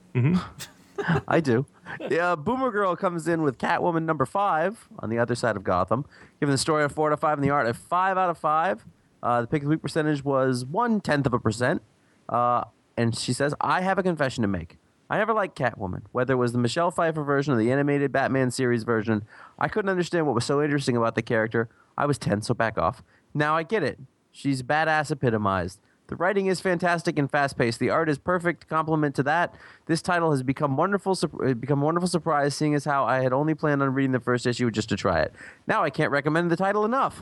Mm-hmm. I do. Yeah, Boomer Girl comes in with Catwoman number five on the other side of Gotham, giving the story a four out of five and the art a five out of five. Uh, the pick of the week percentage was one tenth of a percent. Uh, and she says, "I have a confession to make. I never liked Catwoman. Whether it was the Michelle Pfeiffer version or the animated Batman series version, I couldn't understand what was so interesting about the character. I was ten, so back off. Now I get it. She's badass epitomized. The writing is fantastic and fast-paced. The art is perfect complement to that. This title has become wonderful, become a wonderful surprise, seeing as how I had only planned on reading the first issue just to try it. Now I can't recommend the title enough.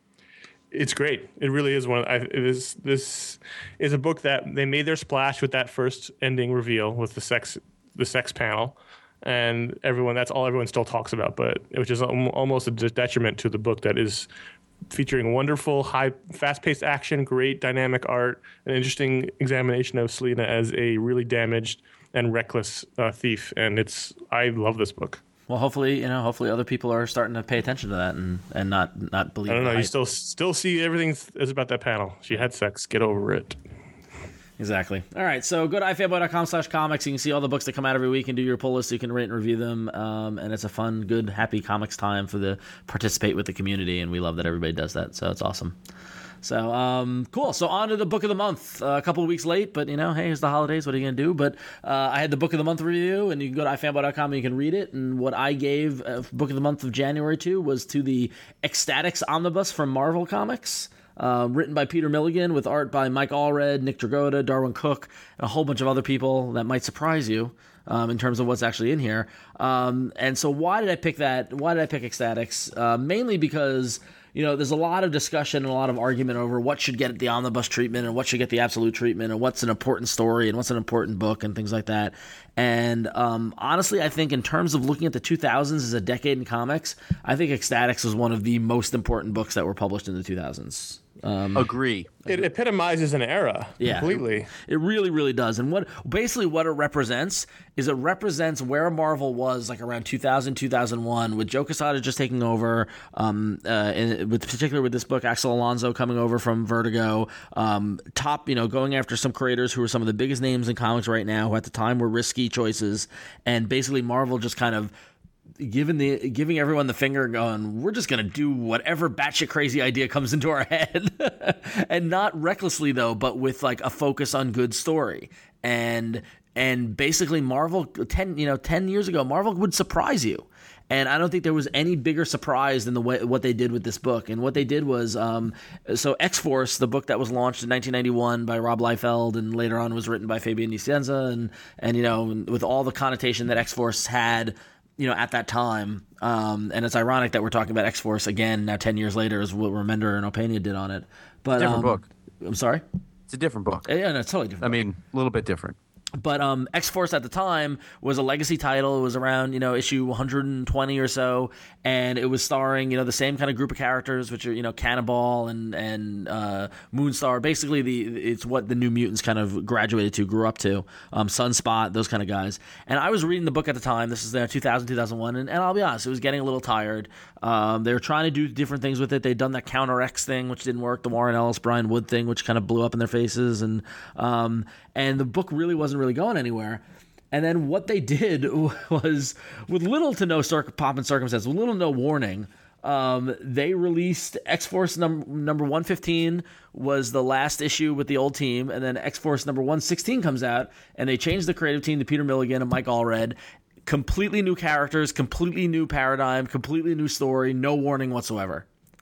It's great. It really is one. I, it is. This is a book that they made their splash with that first ending reveal with the sex, the sex panel, and everyone. That's all everyone still talks about. But which is almost a detriment to the book that is featuring wonderful, high, fast-paced action, great dynamic art, an interesting examination of Selena as a really damaged and reckless uh, thief. And it's. I love this book. Well, hopefully, you know, hopefully other people are starting to pay attention to that and, and not not believe. I don't know. the You hype. still still see everything is about that panel. She had sex. Get over it. Exactly. All right. So go to ifanboy.com slash comics. You can see all the books that come out every week and do your pull list. So you can rate and review them. Um, and it's a fun, good, happy comics time for the participate with the community. And we love that everybody does that. So it's awesome. So, um, cool. So on to the book of the month. Uh, a couple of weeks late, but, you know, hey, it's the holidays. What are you going to do? But uh, I had the book of the month review, and you can go to ifanboy dot com and you can read it. And what I gave uh, book of the month of January to was to the Ecstatics Omnibus from Marvel Comics. Uh, written by Peter Milligan with art by Mike Allred, Nick Dragotta, Darwin Cook, and a whole bunch of other people that might surprise you um, in terms of what's actually in here. Um, and so why did I pick that? Why did I pick Ecstatics? Uh, mainly because, you know, there's a lot of discussion and a lot of argument over what should get the omnibus treatment and what should get the absolute treatment and what's an important story and what's an important book and things like that. And um, honestly, I think in terms of looking at the two thousands as a decade in comics, I think Ecstatics was one of the most important books that were published in the two thousands. Um, Agree. It epitomizes an era Yeah. completely. It really, really does. And what basically what it represents is it represents where Marvel was like around two thousand, two thousand one, with Joe Quesada just taking over, um, uh, and with particular with this book, Axel Alonso coming over from Vertigo, um, top, you know, going after some creators who are some of the biggest names in comics right now, who at the time were risky choices, and basically Marvel just kind of giving the giving everyone the finger, going, we're just gonna do whatever batshit crazy idea comes into our head, and not recklessly though, but with like a focus on good story. And and basically Marvel ten you know ten years ago, Marvel would surprise you. And I don't think there was any bigger surprise than the way what they did with this book. And what they did was, um, so X-Force, the book that was launched in nineteen ninety-one by Rob Liefeld and later on was written by Fabian Nicieza, and and you know, with all the connotation that X-Force had, you know, at that time. Um, and it's ironic that we're talking about X-Force again now ten years later, as what Remender and Opeña did on it. But Different um, book. I'm sorry? It's a different book. Yeah, no, it's totally different. I mean, a little bit different. But um, X-Force at the time was a legacy title. It was around, you know, issue one hundred twenty or so, and it was starring, you know, the same kind of group of characters, which are, you know, Cannonball and and uh, Moonstar. Basically, the it's what the New Mutants kind of graduated to, grew up to. Um, Sunspot, those kind of guys. And I was reading the book at the time. This is uh, two thousand, two thousand one, and, and I'll be honest, it was getting a little tired. Um, they were trying to do different things with it. They'd done that Counter X thing, which didn't work. The Warren Ellis, Brian Wood thing, which kind of blew up in their faces, and um, and the book really wasn't really going anywhere. And then what they did was, with little to no cir- pomp and circumstance, with little to no warning, um, they released X-Force num- number one fifteen was the last issue with the old team, and then X-Force number one sixteen comes out, and they changed the creative team to Peter Milligan and Mike Allred. Completely new characters, completely new paradigm, completely new story, no warning whatsoever.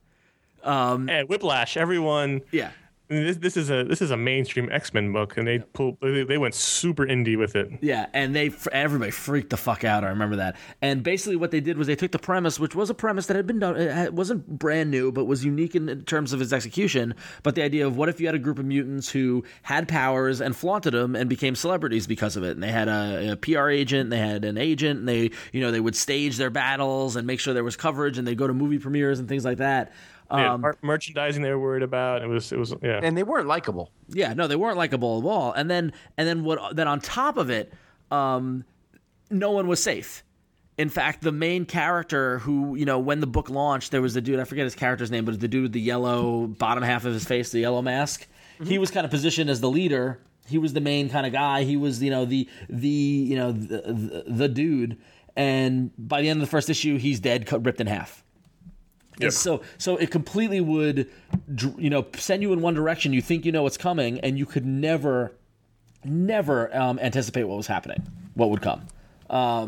Um, and Whiplash, everyone. Yeah. I mean, this this is a this is a mainstream X-Men book, and they pulled they, they went super indie with it. Yeah, and they everybody freaked the fuck out. I remember that. And basically, what they did was they took the premise, which was a premise that had been done. It wasn't brand new, but was unique in, in terms of its execution. But the idea of what if you had a group of mutants who had powers and flaunted them and became celebrities because of it. And they had a, a P R agent, they had an agent, and they you know they would stage their battles and make sure there was coverage, and they'd go to movie premieres and things like that. Yeah, Um, mer- merchandising they were worried about. It was it was yeah. And they weren't likable. Yeah, no, they weren't likable at all. And then and then what? Then on top of it, um, no one was safe. In fact, the main character who, you know, when the book launched, there was the dude, I forget his character's name, but it was the dude with the yellow bottom half of his face, the yellow mask. Mm-hmm. He was kind of positioned as the leader. He was the main kind of guy. He was, you know, the the you know the, the, the dude. And by the end of the first issue, he's dead, cut, ripped in half. Yep. So, so it completely would, you know, send you in one direction. You think you know what's coming, and you could never, never um, anticipate what was happening, what would come. Um,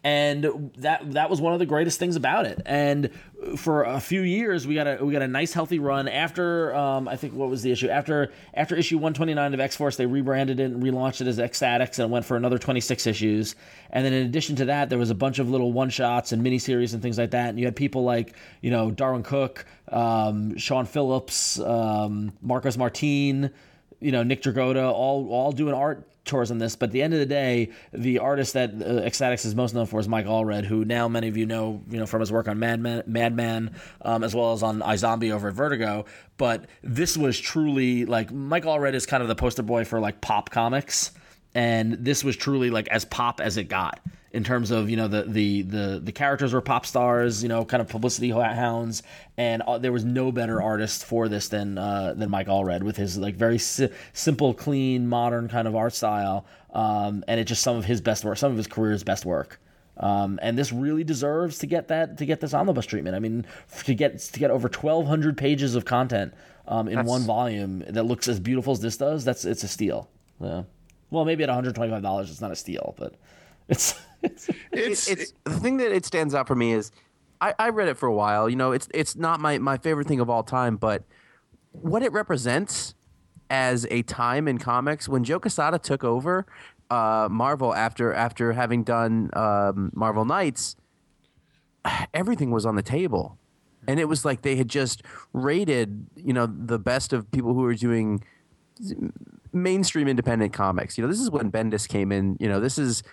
and that that was one of the greatest things about it. And for a few years, we got a we got a nice healthy run. After um, I think what was the issue after after issue one twenty-nine of X-Force, they rebranded it and relaunched it as X-Statix, and it went for another twenty-six issues. And then in addition to that, there was a bunch of little one shots and miniseries and things like that. And you had people like you know Darwin Cook, um, Sean Phillips, um, Marcos Martin, you know Nick Dragotta, all all doing art tours on this. But at the end of the day, the artist that uh, X-Statix is most known for is Mike Allred, who now many of you know, you know from his work on Madman, Madman, um, as well as on iZombie over at Vertigo. But this was truly like Mike Allred is kind of the poster boy for like pop comics, and this was truly like as pop as it got. In terms of you know the the the the characters were pop stars, you know, kind of publicity hounds, and uh, there was no better artist for this than uh, than Mike Allred with his like very si- simple, clean, modern kind of art style, um, and it's just some of his best work, some of his career's best work. Um, and this really deserves to get that to get this omnibus treatment. I mean, to get to get over twelve hundred pages of content um, in That's... one volume that looks as beautiful as this does, that's it's a steal. Yeah. Well, maybe at one hundred twenty-five dollars, it's not a steal, but it's. It's, it's, it's the thing that it stands out for me is I, I read it for a while. You know, it's it's not my, my favorite thing of all time, but what it represents as a time in comics when Joe Quesada took over uh, Marvel after after having done um, Marvel Knights, everything was on the table, and it was like they had just rated you know the best of people who were doing mainstream independent comics. You know, this is when Bendis came in. You know, this is.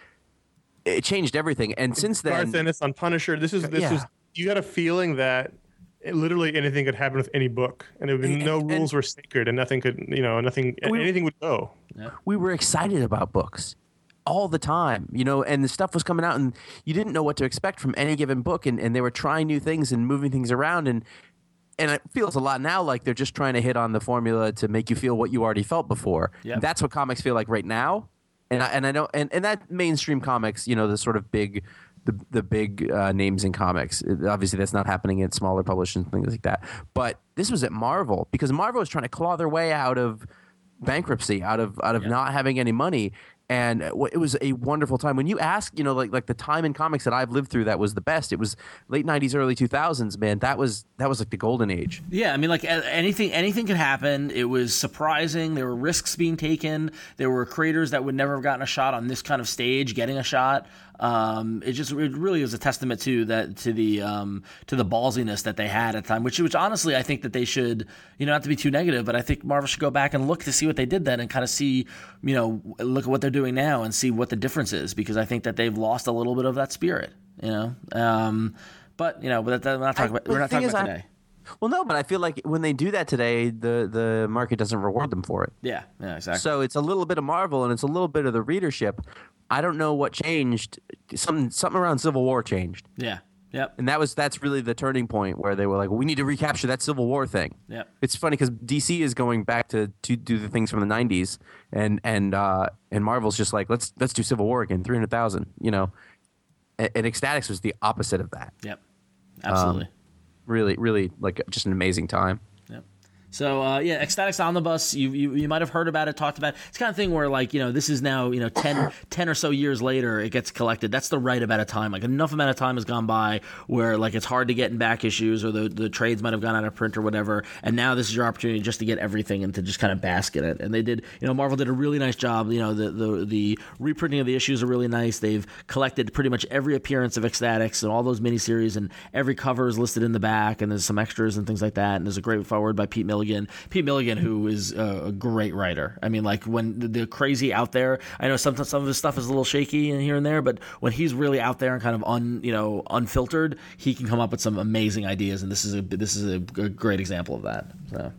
It changed everything, and since then, Garth Ennis on Punisher. This is this yeah. was. You got a feeling that it, literally anything could happen with any book, and there would be And- no and- rules were sacred, and nothing could, you know, nothing, We- anything would go. we were excited about books all the time, you know, and the stuff was coming out, and you didn't know what to expect from any given book, and, and they were trying new things and moving things around, and and it feels a lot now like they're just trying to hit on the formula to make you feel what you already felt before. Yep. That's what comics feel like right now. And I, and I know and, and that mainstream comics, you know, the sort of big, the the big uh, names in comics. It- obviously, that's not happening at smaller publishers and things like that. But this was at Marvel because Marvel was trying to claw their way out of bankruptcy, out of out of not having any money. And it was a wonderful time. When you ask, you know, like like the time in comics that I've lived through that was the best. It was late nineties, early two thousands. Man, that was that was like the golden age. Yeah, I mean, like a- anything, anything could happen. It was surprising. There were risks being taken. There were creators that would never have gotten a shot on this kind of stage, getting a shot. Um, it just, it really was a testament to that, to the, um, to the ballsiness that they had at the time. Which, which honestly, I think that they should, you know, not to be too negative, but I think Marvel should go back and look to see what they did then, and kind of see, you know, look at what they're doing now and see what the difference is, because I think that they've lost a little bit of that spirit. You know, um, but you know, but that, we're not talking I- about but we're the not talking thing is, about I- today. Well, no, but I feel like when they do that today, the the market doesn't reward them for it. Yeah, yeah, exactly. So it's a little bit of Marvel and it's a little bit of the readership. I don't know what changed. Something something around Civil War changed, yeah, yep. and that was that's really the turning point where they were like, we need to recapture that Civil War thing. Yep. It's funny because D C is going back to, to do the things from the nineties, and and uh, and Marvel's just like let's let's do Civil War again, three hundred thousand. You know, and, and Ecstatics was the opposite of that. Yep, absolutely. Really, really like just an amazing time. Yep. So uh, yeah, Ecstatics Omnibus. You, you you might have heard about it, talked about it. It's the kind of thing where like you know this is now you know ten, ten or so years later it gets collected. That's the right amount of time. Like enough amount of time has gone by where like it's hard to get in back issues or the the trades might have gone out of print or whatever. And now this is your opportunity just to get everything and to just kind of bask in it. And they did. You know, Marvel did a really nice job. You know, the the the reprinting of the issues are really nice. They've collected pretty much every appearance of Ecstatics and all those miniseries, and every cover is listed in the back, and there's some extras and things like that. And there's a great forward by Pete Milligan. Pete Milligan, who is a, a great writer. I mean, like when the, the crazy out there. I know sometimes some of his stuff is a little shaky and here and there, but when he's really out there and kind of un you know unfiltered, he can come up with some amazing ideas. And this is a this is a, a great example of that. So,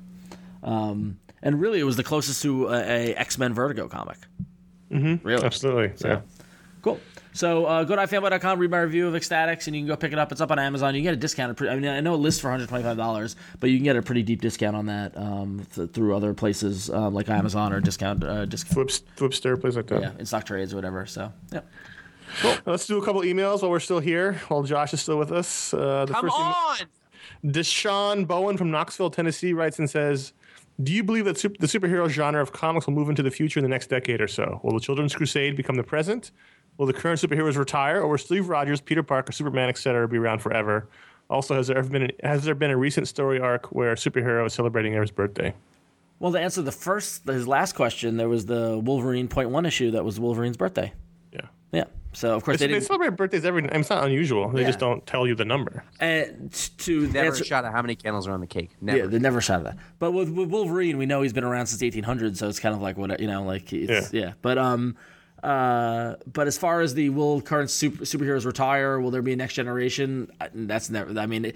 um, and really, it was the closest to a, a X-Men Vertigo comic. Mm-hmm. Really, Absolutely. So, Yeah. cool. So uh, go to i fanboy dot com, read my review of Ecstatics, and you can go pick it up. It's up on Amazon. You can get a discount. I mean, I know it lists for one hundred twenty-five dollars, but you can get a pretty deep discount on that um, th- through other places um, like Amazon or discount uh, discount. Flip, Flipster, places like that. Yeah, in stock trades or whatever. So yeah. Let's do a couple emails while we're still here, while Josh is still with us. Uh, the Come first email- on. Deshaun Bowen from Knoxville, Tennessee writes and says, do you believe that super, the superhero genre of comics will move into the future in the next decade or so? Will the Children's Crusade become the present? Will the current superheroes retire, or will Steve Rogers, Peter Parker, Superman, et cetera be around forever? Also, has there ever been has there been a recent story arc where a superhero is celebrating his birthday? Well, to answer the first, his last question, there was the Wolverine point one issue that was Wolverine's birthday. Yeah. Yeah. So of course They, they they didn't. celebrate birthdays every. It's not unusual. They Yeah. just don't tell you the number. And to Never answer, shot at how many candles are on the cake. Never. yeah, they never shot at that. But with, with Wolverine, we know he's been around since eighteen hundred, so it's kind of like what you know, like it's, yeah. Yeah. But um, uh, but as far as the will current super, superheroes retire, will there be a next generation? I- That's never. I mean, it,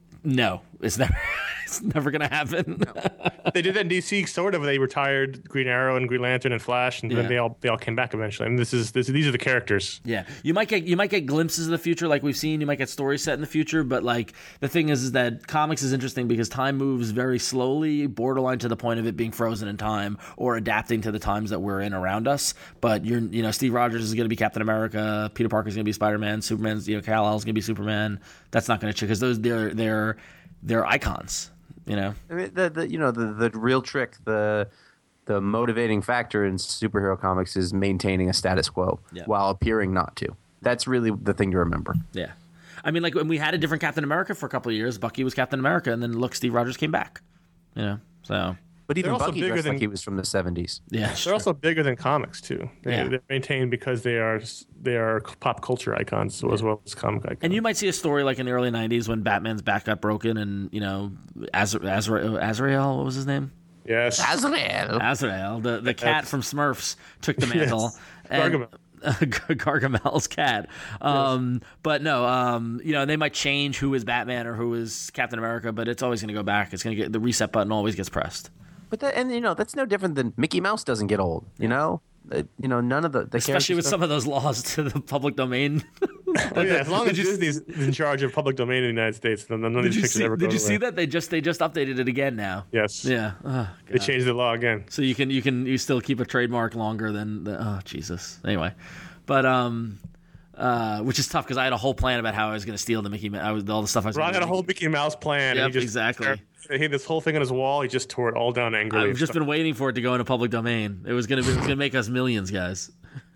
no, it's never. It's never gonna happen. They did that in D C, sort of. They retired Green Arrow and Green Lantern and Flash, and Yeah. then they all they all came back eventually. And this is this, these are the characters. Yeah, you might get you might get glimpses of the future, like we've seen. You might get stories set in the future, but like the thing is, is that comics is interesting because time moves very slowly, borderline to the point of it being frozen in time or adapting to the times that we're in around us. But you're, you know, Steve Rogers is going to be Captain America, Peter Parker's going to be Spider Man, Superman's, you know, Kal-El's going to be Superman. That's not going to change because those they're they're they're icons. You know, I mean, the, the you know the the real trick, the the motivating factor in superhero comics is maintaining a status quo Yeah. while appearing not to. That's really the thing to remember. yeah. I mean, like when we had a different Captain America for a couple of years, Bucky was Captain America, and then look, Steve Rogers came back. You know, so But even They're also Bucky bigger dressed than- like he was from the seventies. yeah, They're sure. also bigger than comics too. They, Yeah. They're maintained because they are they are pop culture icons as well as comic icons. And you might see a story like in the early nineties when Batman's back got broken and, you know, Az- Azra- Azrael, what was his name? yes, Azrael. Azrael, the, the cat from Smurfs, took the mantle. and Gargamel. Gargamel's cat. Um, But no, um, you know, they might change who is Batman or who is Captain America, but it's always going to go back. It's going to get the reset button always gets pressed. But that, and you know that's no different than Mickey Mouse doesn't get old. You know, Uh, you know none of the, the Especially with characters some of those laws to the public domain. Oh, yeah, as long as Disney's in charge of public domain in the United States, then none of Did these you pictures see? ever go Did you see away. that they just they just updated it again now? Yes. Yeah. Oh, They changed the law again. So you can you can you still keep a trademark longer than the, oh Jesus. Anyway, but um, uh, which is tough because I had a whole plan about how I was going to steal the Mickey. Ma- I was all the stuff I was. Ron gonna had a do. whole Mickey Mouse plan. Yep, and he just exactly. He had this whole thing on his wall. He just tore it all down angrily. I've just been waiting for it to go into public domain. It was gonna be, it was gonna make us millions, guys.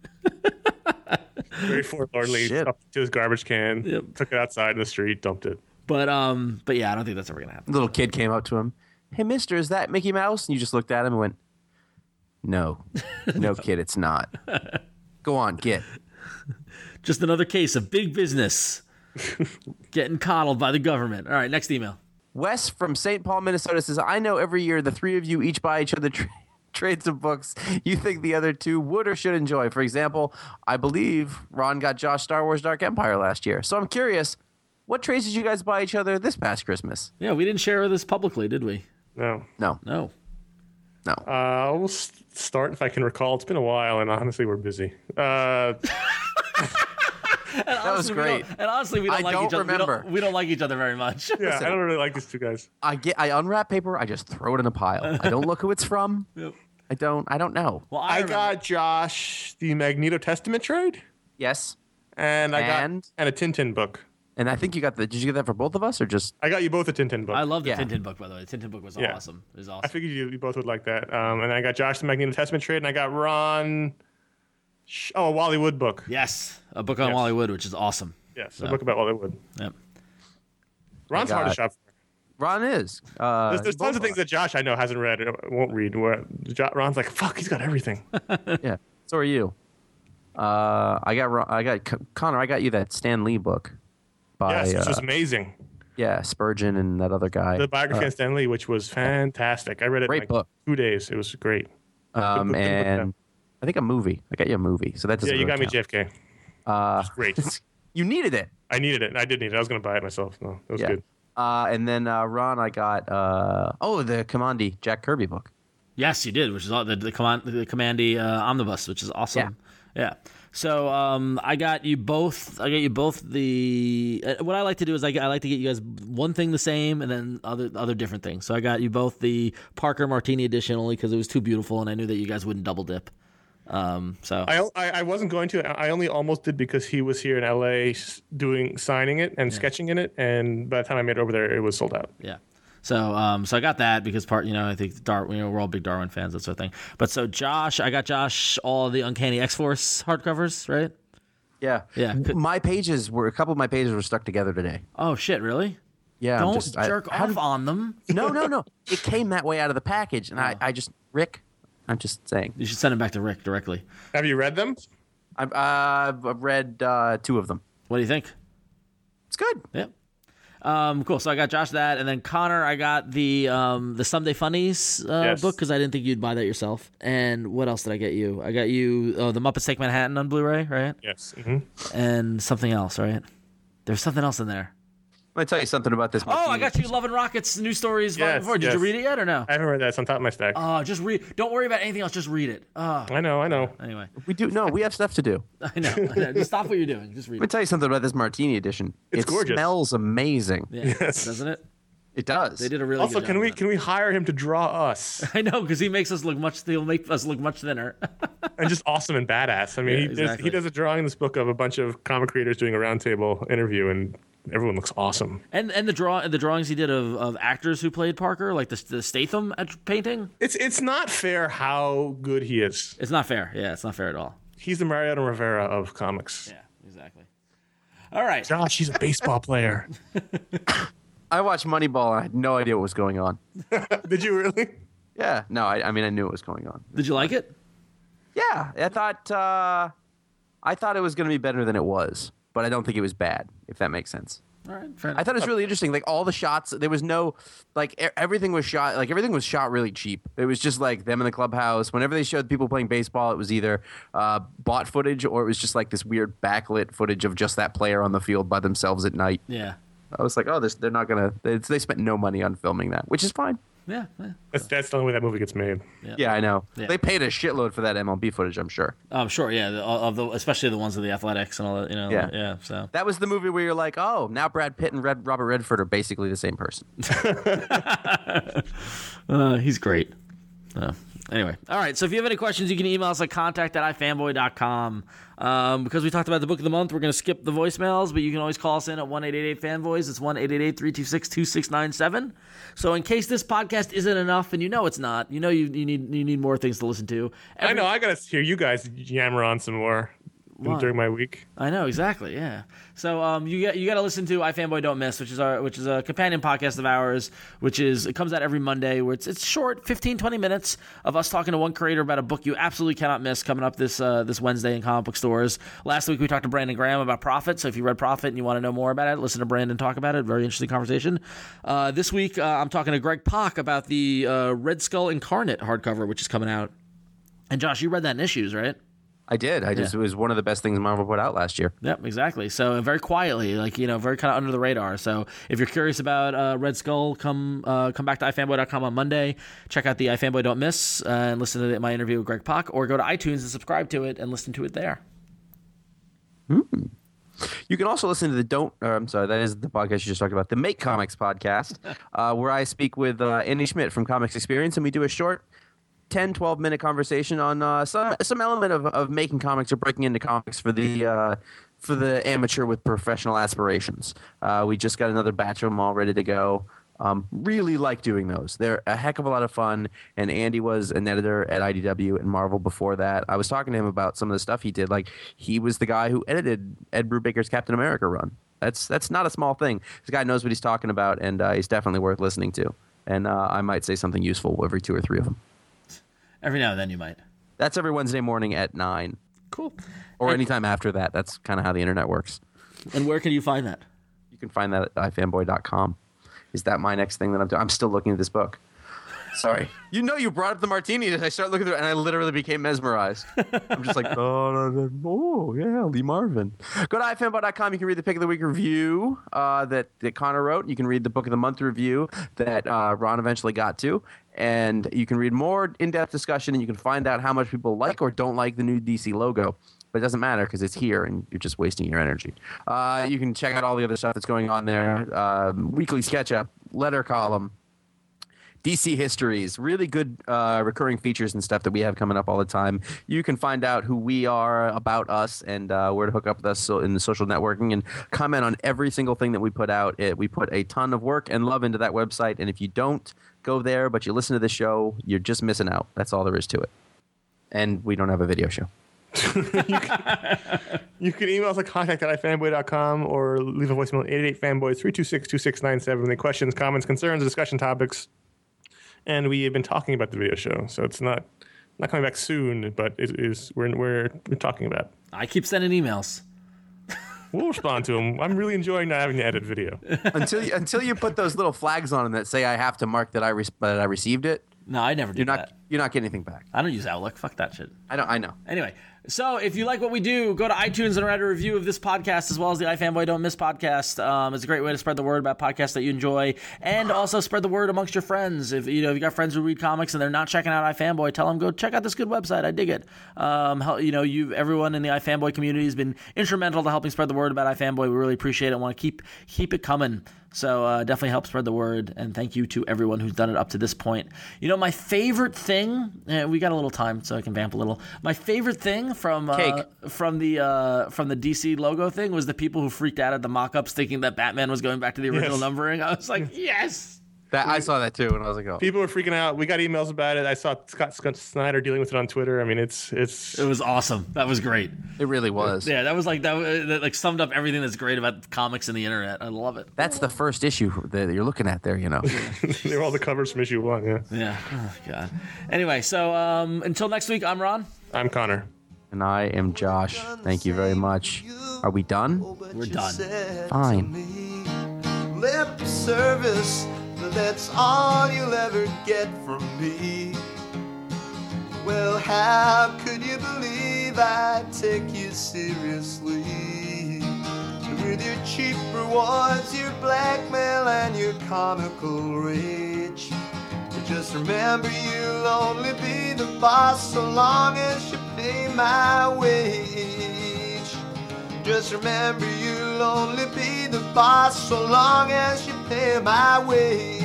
very forlornly Shit. stuffed it to his garbage can. Yep. Took it outside in the street, dumped it. But um, but yeah, I don't think that's ever gonna happen. little kid came up to him. Hey, Mister, is that Mickey Mouse? And you just looked at him and went, "No, no, kid, it's not." Go on, get. Just another case of big business getting coddled by the government. All right, next email. Wes from Saint Paul, Minnesota says, I know every year the three of you each buy each other tra- trades of books you think the other two would or should enjoy. For example, I believe Ron got Josh Star Wars Dark Empire last year. So I'm curious, what trades did you guys buy each other this past Christmas? Yeah, we didn't share this publicly, did we? No. No, No. no. Uh, I'll s- start if I can recall. It's been a while, and honestly, we're busy. Uh, that was We great. don't- and honestly, we don't I like don't each other. We remember. don't, we don't like each other very much. yeah, I don't really like these two guys. I get, I unwrap paper, I just throw it in a pile. I don't look who it's from. Yep. I don't, I don't know. Well, I, I remember- got Josh the Magneto Testament trade, Yes, and I And? got and a Tintin book. and I think you got the. Did you get that for both of us or just? I got you both a Tintin book. I love the Yeah. Tintin book, by the way. The Tintin book was Yeah. awesome. It was I awesome. figured you, you both would like that. Um, and I got Josh the Magneto Testament trade, and I got Ron. Sh- Oh, a Wally Wood book. Yes, a book on Yes. Wally Wood, which is awesome. Yes, a book about Wally Wood. Yep. Ron's I hard to got- shop for. Ron is. Uh, There's, there's tons of things that Josh I know hasn't read or won't read. Where Jo- Ron's like, fuck, he's got everything. Yeah. So are you. Uh, I got. Ron- I got Con- Connor. I got you that Stan Lee book. By yes, this uh, was amazing. yeah, Spurgeon and that other guy. The biography of Stan Lee, which was fantastic. I read it in Great like book. two days. It was great. Um, Good book, good book, and I think a movie. I got you a movie. So that doesn't. Yeah, you really got me count. J F K. Uh, Great. you needed it. I needed it. I did need it. I was going to buy it myself. No, it was Yeah. good. Uh, and then uh, Ron, I got. Uh, oh, the Commandi Jack Kirby book. Yes, you did, which is all, the the command the Commandy uh, omnibus, which is awesome. Yeah. So um, I got you both. I got you both the. Uh, what I like to do is I, I like to get you guys one thing the same and then other other different things. So I got you both the Parker Martini edition only because it was too beautiful and I knew that you guys wouldn't double dip. Um, so I, I I wasn't going to. I only almost did because he was here in L A s- doing signing it and sketching in it, and by the time I made it over there, it was sold out. yeah. So, um, so I got that because part, you know, I think Dar, you know, we're all big Darwin fans, that sort of thing. But so Josh, I got Josh all the Uncanny X-Force hardcovers, right? Yeah. Yeah. My pages were a couple of my pages were stuck together today. Oh shit! Really? Yeah. I'm Don't just, I- jerk how off did- on them. No, no, no. It came that way out of the package, and I, I just Rick. I'm just saying. You should send them back to Rick directly. Have you read them? I've, uh, I've read uh, two of them. What do you think? It's good. Yep. Um, cool. So I got Josh that, and then Connor, I got the um, the Someday Funnies uh, Yes. book because I didn't think you'd buy that yourself. And what else did I get you? I got you oh, the Muppets Take Manhattan on Blu-ray, right? Yes. hmm And something else, right? There's something else in there. Let me tell you something about this. Oh, I martini. got you Love and Rockets News Stories Volume Yes, four. Did you yes. read it yet or no? I haven't read that. It's on top of my stack. Oh, just read. Don't worry about anything else. Just read it. Oh, I know. I know. anyway, We do no. We have stuff to do. I know. I know. Just stop what you're doing. Just read Let me it. tell you something about this martini edition. It's it gorgeous. smells amazing. Yeah, Yes. doesn't it? It does. They did a really Also, good can job we of that. can we hire him to draw us? I know because he makes us look much. He'll make us look much thinner. And just awesome and badass. I mean, Yeah, he does exactly. he does a drawing in this book of a bunch of comic creators doing a roundtable interview, and everyone looks awesome. And and the draw the drawings he did of, of actors who played Parker, like the the Statham at- painting, It's it's not fair how good he is. it's not fair. Yeah, it's not fair at all. He's the Mariano Rivera of comics. Yeah, exactly. All right. Gosh, he's a baseball player. I watched Moneyball. And I had no idea what was going on. Did you really? Yeah. No. I, I mean, I knew what was going on. Did you like it? Yeah. I thought. Uh, I thought it was going to be better than it was, but I don't think it was bad. If that makes sense. All right. Fair I enough. thought it was really interesting. Like all the shots, there was no, like e- everything was shot. Like everything was shot really cheap. It was just like them in the clubhouse. Whenever they showed people playing baseball, it was either uh, bought footage or it was just like this weird backlit footage of just that player on the field by themselves at night. Yeah. I was like, oh, this, they're not gonna. They, they spent no money on filming that, which is fine. Yeah. yeah. That's that's the only way that movie gets made. Yeah, I know. Yeah. They paid a shitload for that M L B footage, I'm sure. Um. Sure. Yeah. The, of the especially the ones of the Athletics and all that. You know. Yeah. Yeah. So. That was the movie where you're like, oh, now Brad Pitt and Red, Robert Redford are basically the same person. Uh, he's great. Uh, anyway, all right. So if you have any questions, you can email us at contact at ifanboy dot com. Um, because we talked about the book of the month, we're going to skip the voicemails, but you can always call us in at one eight eight eight fanboys. It's one eight eight eight, three two six, two six nine seven. So in case this podcast isn't enough, and you know it's not, you know you, you need you need more things to listen to. I Every- know. I gotta hear you guys yammer on some more Why? during my week. I know exactly, yeah. So um, you got you got to listen to iFanboy Don't Miss, which is our which is a companion podcast of ours, which is it comes out every Monday, where it's it's short, fifteen, twenty minutes of us talking to one creator about a book you absolutely cannot miss coming up this uh, this Wednesday in comic book stores. Last week we talked to Brandon Graham about Prophet, so if you read Prophet and you want to know more about it, listen to Brandon talk about it. Very interesting conversation. Uh, this week uh, I'm talking to Greg Pak about the uh, Red Skull Incarnate hardcover, which is coming out. And Josh, you read that in Issues, right? I did. I just, Yeah. it was one of the best things Marvel put out last year. Yep, exactly. So very quietly, like, you know, very kind of under the radar. So if you're curious about uh, Red Skull, come uh, come back to ifanboy dot com on Monday. Check out the iFanboy Don't Miss uh, and listen to the, my interview with Greg Pak, or go to iTunes and subscribe to it and listen to it there. You can also listen to the Don't, or I'm sorry, that is the podcast you just talked about, the Make Comics podcast, uh, where I speak with uh, Andy Schmidt from Comics Experience, and we do a short ten, twelve minute conversation on uh, some some element of, of making comics or breaking into comics for the uh, for the amateur with professional aspirations. Uh, we just got another batch of them all ready to go. Um, really like doing those. They're a heck of a lot of fun, and Andy was an editor at I D W and Marvel before that. I was talking to him about some of the stuff he did. Like, he was the guy who edited Ed Brubaker's Captain America run. That's that's not a small thing. This guy knows what he's talking about, and uh, he's definitely worth listening to. And uh, I might say something useful every two or three of them. Every now and then you might. That's every Wednesday morning at nine. Cool. Or And- anytime after that. That's kind of how the internet works. And where can you find that? You can find that at ifanboy dot com. Is that my next thing that I'm doing? I'm still looking at this book. Sorry. You know, you brought up the martini, and I started looking through it, and I literally became mesmerized. I'm just like, oh, no, no, oh, yeah, Lee Marvin. Go to ifanboy dot com. You can read the Pick of the Week review uh, that, that Connor wrote. You can read the Book of the Month review that uh, Ron eventually got to. And you can read more in-depth discussion, and you can find out how much people like or don't like the new D C logo. But it doesn't matter because it's here, and you're just wasting your energy. Uh, you can check out all the other stuff that's going on there. Um, weekly sketch-up, letter column, D C histories, really good uh, recurring features and stuff that we have coming up all the time. You can find out who we are, about us, and uh, where to hook up with us so in the social networking, and comment on every single thing that we put out. It, we put a ton of work and love into that website, and if you don't go there but you listen to the show, you're just missing out. That's all there is to it. And we don't have a video show. you, can, you can email us at contact at ifanboy dot com or leave a voicemail at eight eight eight fanboy three two six two six nine seven with any questions, comments, concerns, discussion topics. And we have been talking about the video show, so it's not not coming back soon, but it is we're we're we're talking about it. I keep sending emails. We'll respond to them. I'm really enjoying not having to edit video. until you, until you put those little flags on them that say I have to mark that I re- that I received it. No, I never do You're not that. you're not getting anything back. I don't use Outlook. Fuck that shit. I don't. I know. Anyway, so if you like what we do, go to iTunes and write a review of this podcast as well as the iFanboy Don't Miss podcast. Um, it's a great way to spread the word about podcasts that you enjoy, and also spread the word amongst your friends. If you know if you got friends who read comics and they're not checking out iFanboy, tell them go check out this good website. I dig it. Um, hel- you know, you everyone in the iFanboy community has been instrumental to helping spread the word about iFanboy. We really appreciate it. Want to keep keep it coming. So uh, definitely help spread the word, and thank you to everyone who's done it up to this point. You know, my favorite thing, eh, we got a little time, so I can vamp a little. My favorite thing from uh, Cake. from the uh, from the D C logo thing was the people who freaked out at the mock-ups thinking that Batman was going back to the original Yes. numbering. I was like, yes. That I saw that too, and I was like, oh. People were freaking out. We got emails about it. I saw Scott, Scott Snyder dealing with it on Twitter. I mean, it's it's. It was awesome. That was great. It really was. Yeah, that was like that, that like summed up everything that's great about comics and the internet. I love it. That's the first issue that you're looking at there. You know. They were all the covers from issue one. Yeah. Yeah. Oh, God. Anyway, so um, until next week, I'm Ron. I'm Connor. And I am Josh. Thank you very much. Are we done? We're done. Fine. Lip service, that's all you'll ever get from me. Well, how could you believe I'd take you seriously? With your cheap rewards, your blackmail, and your comical rage. But just remember, you'll only be the boss so long as you pay my wage. Just remember, you'll only be the boss so long as you pay my wage.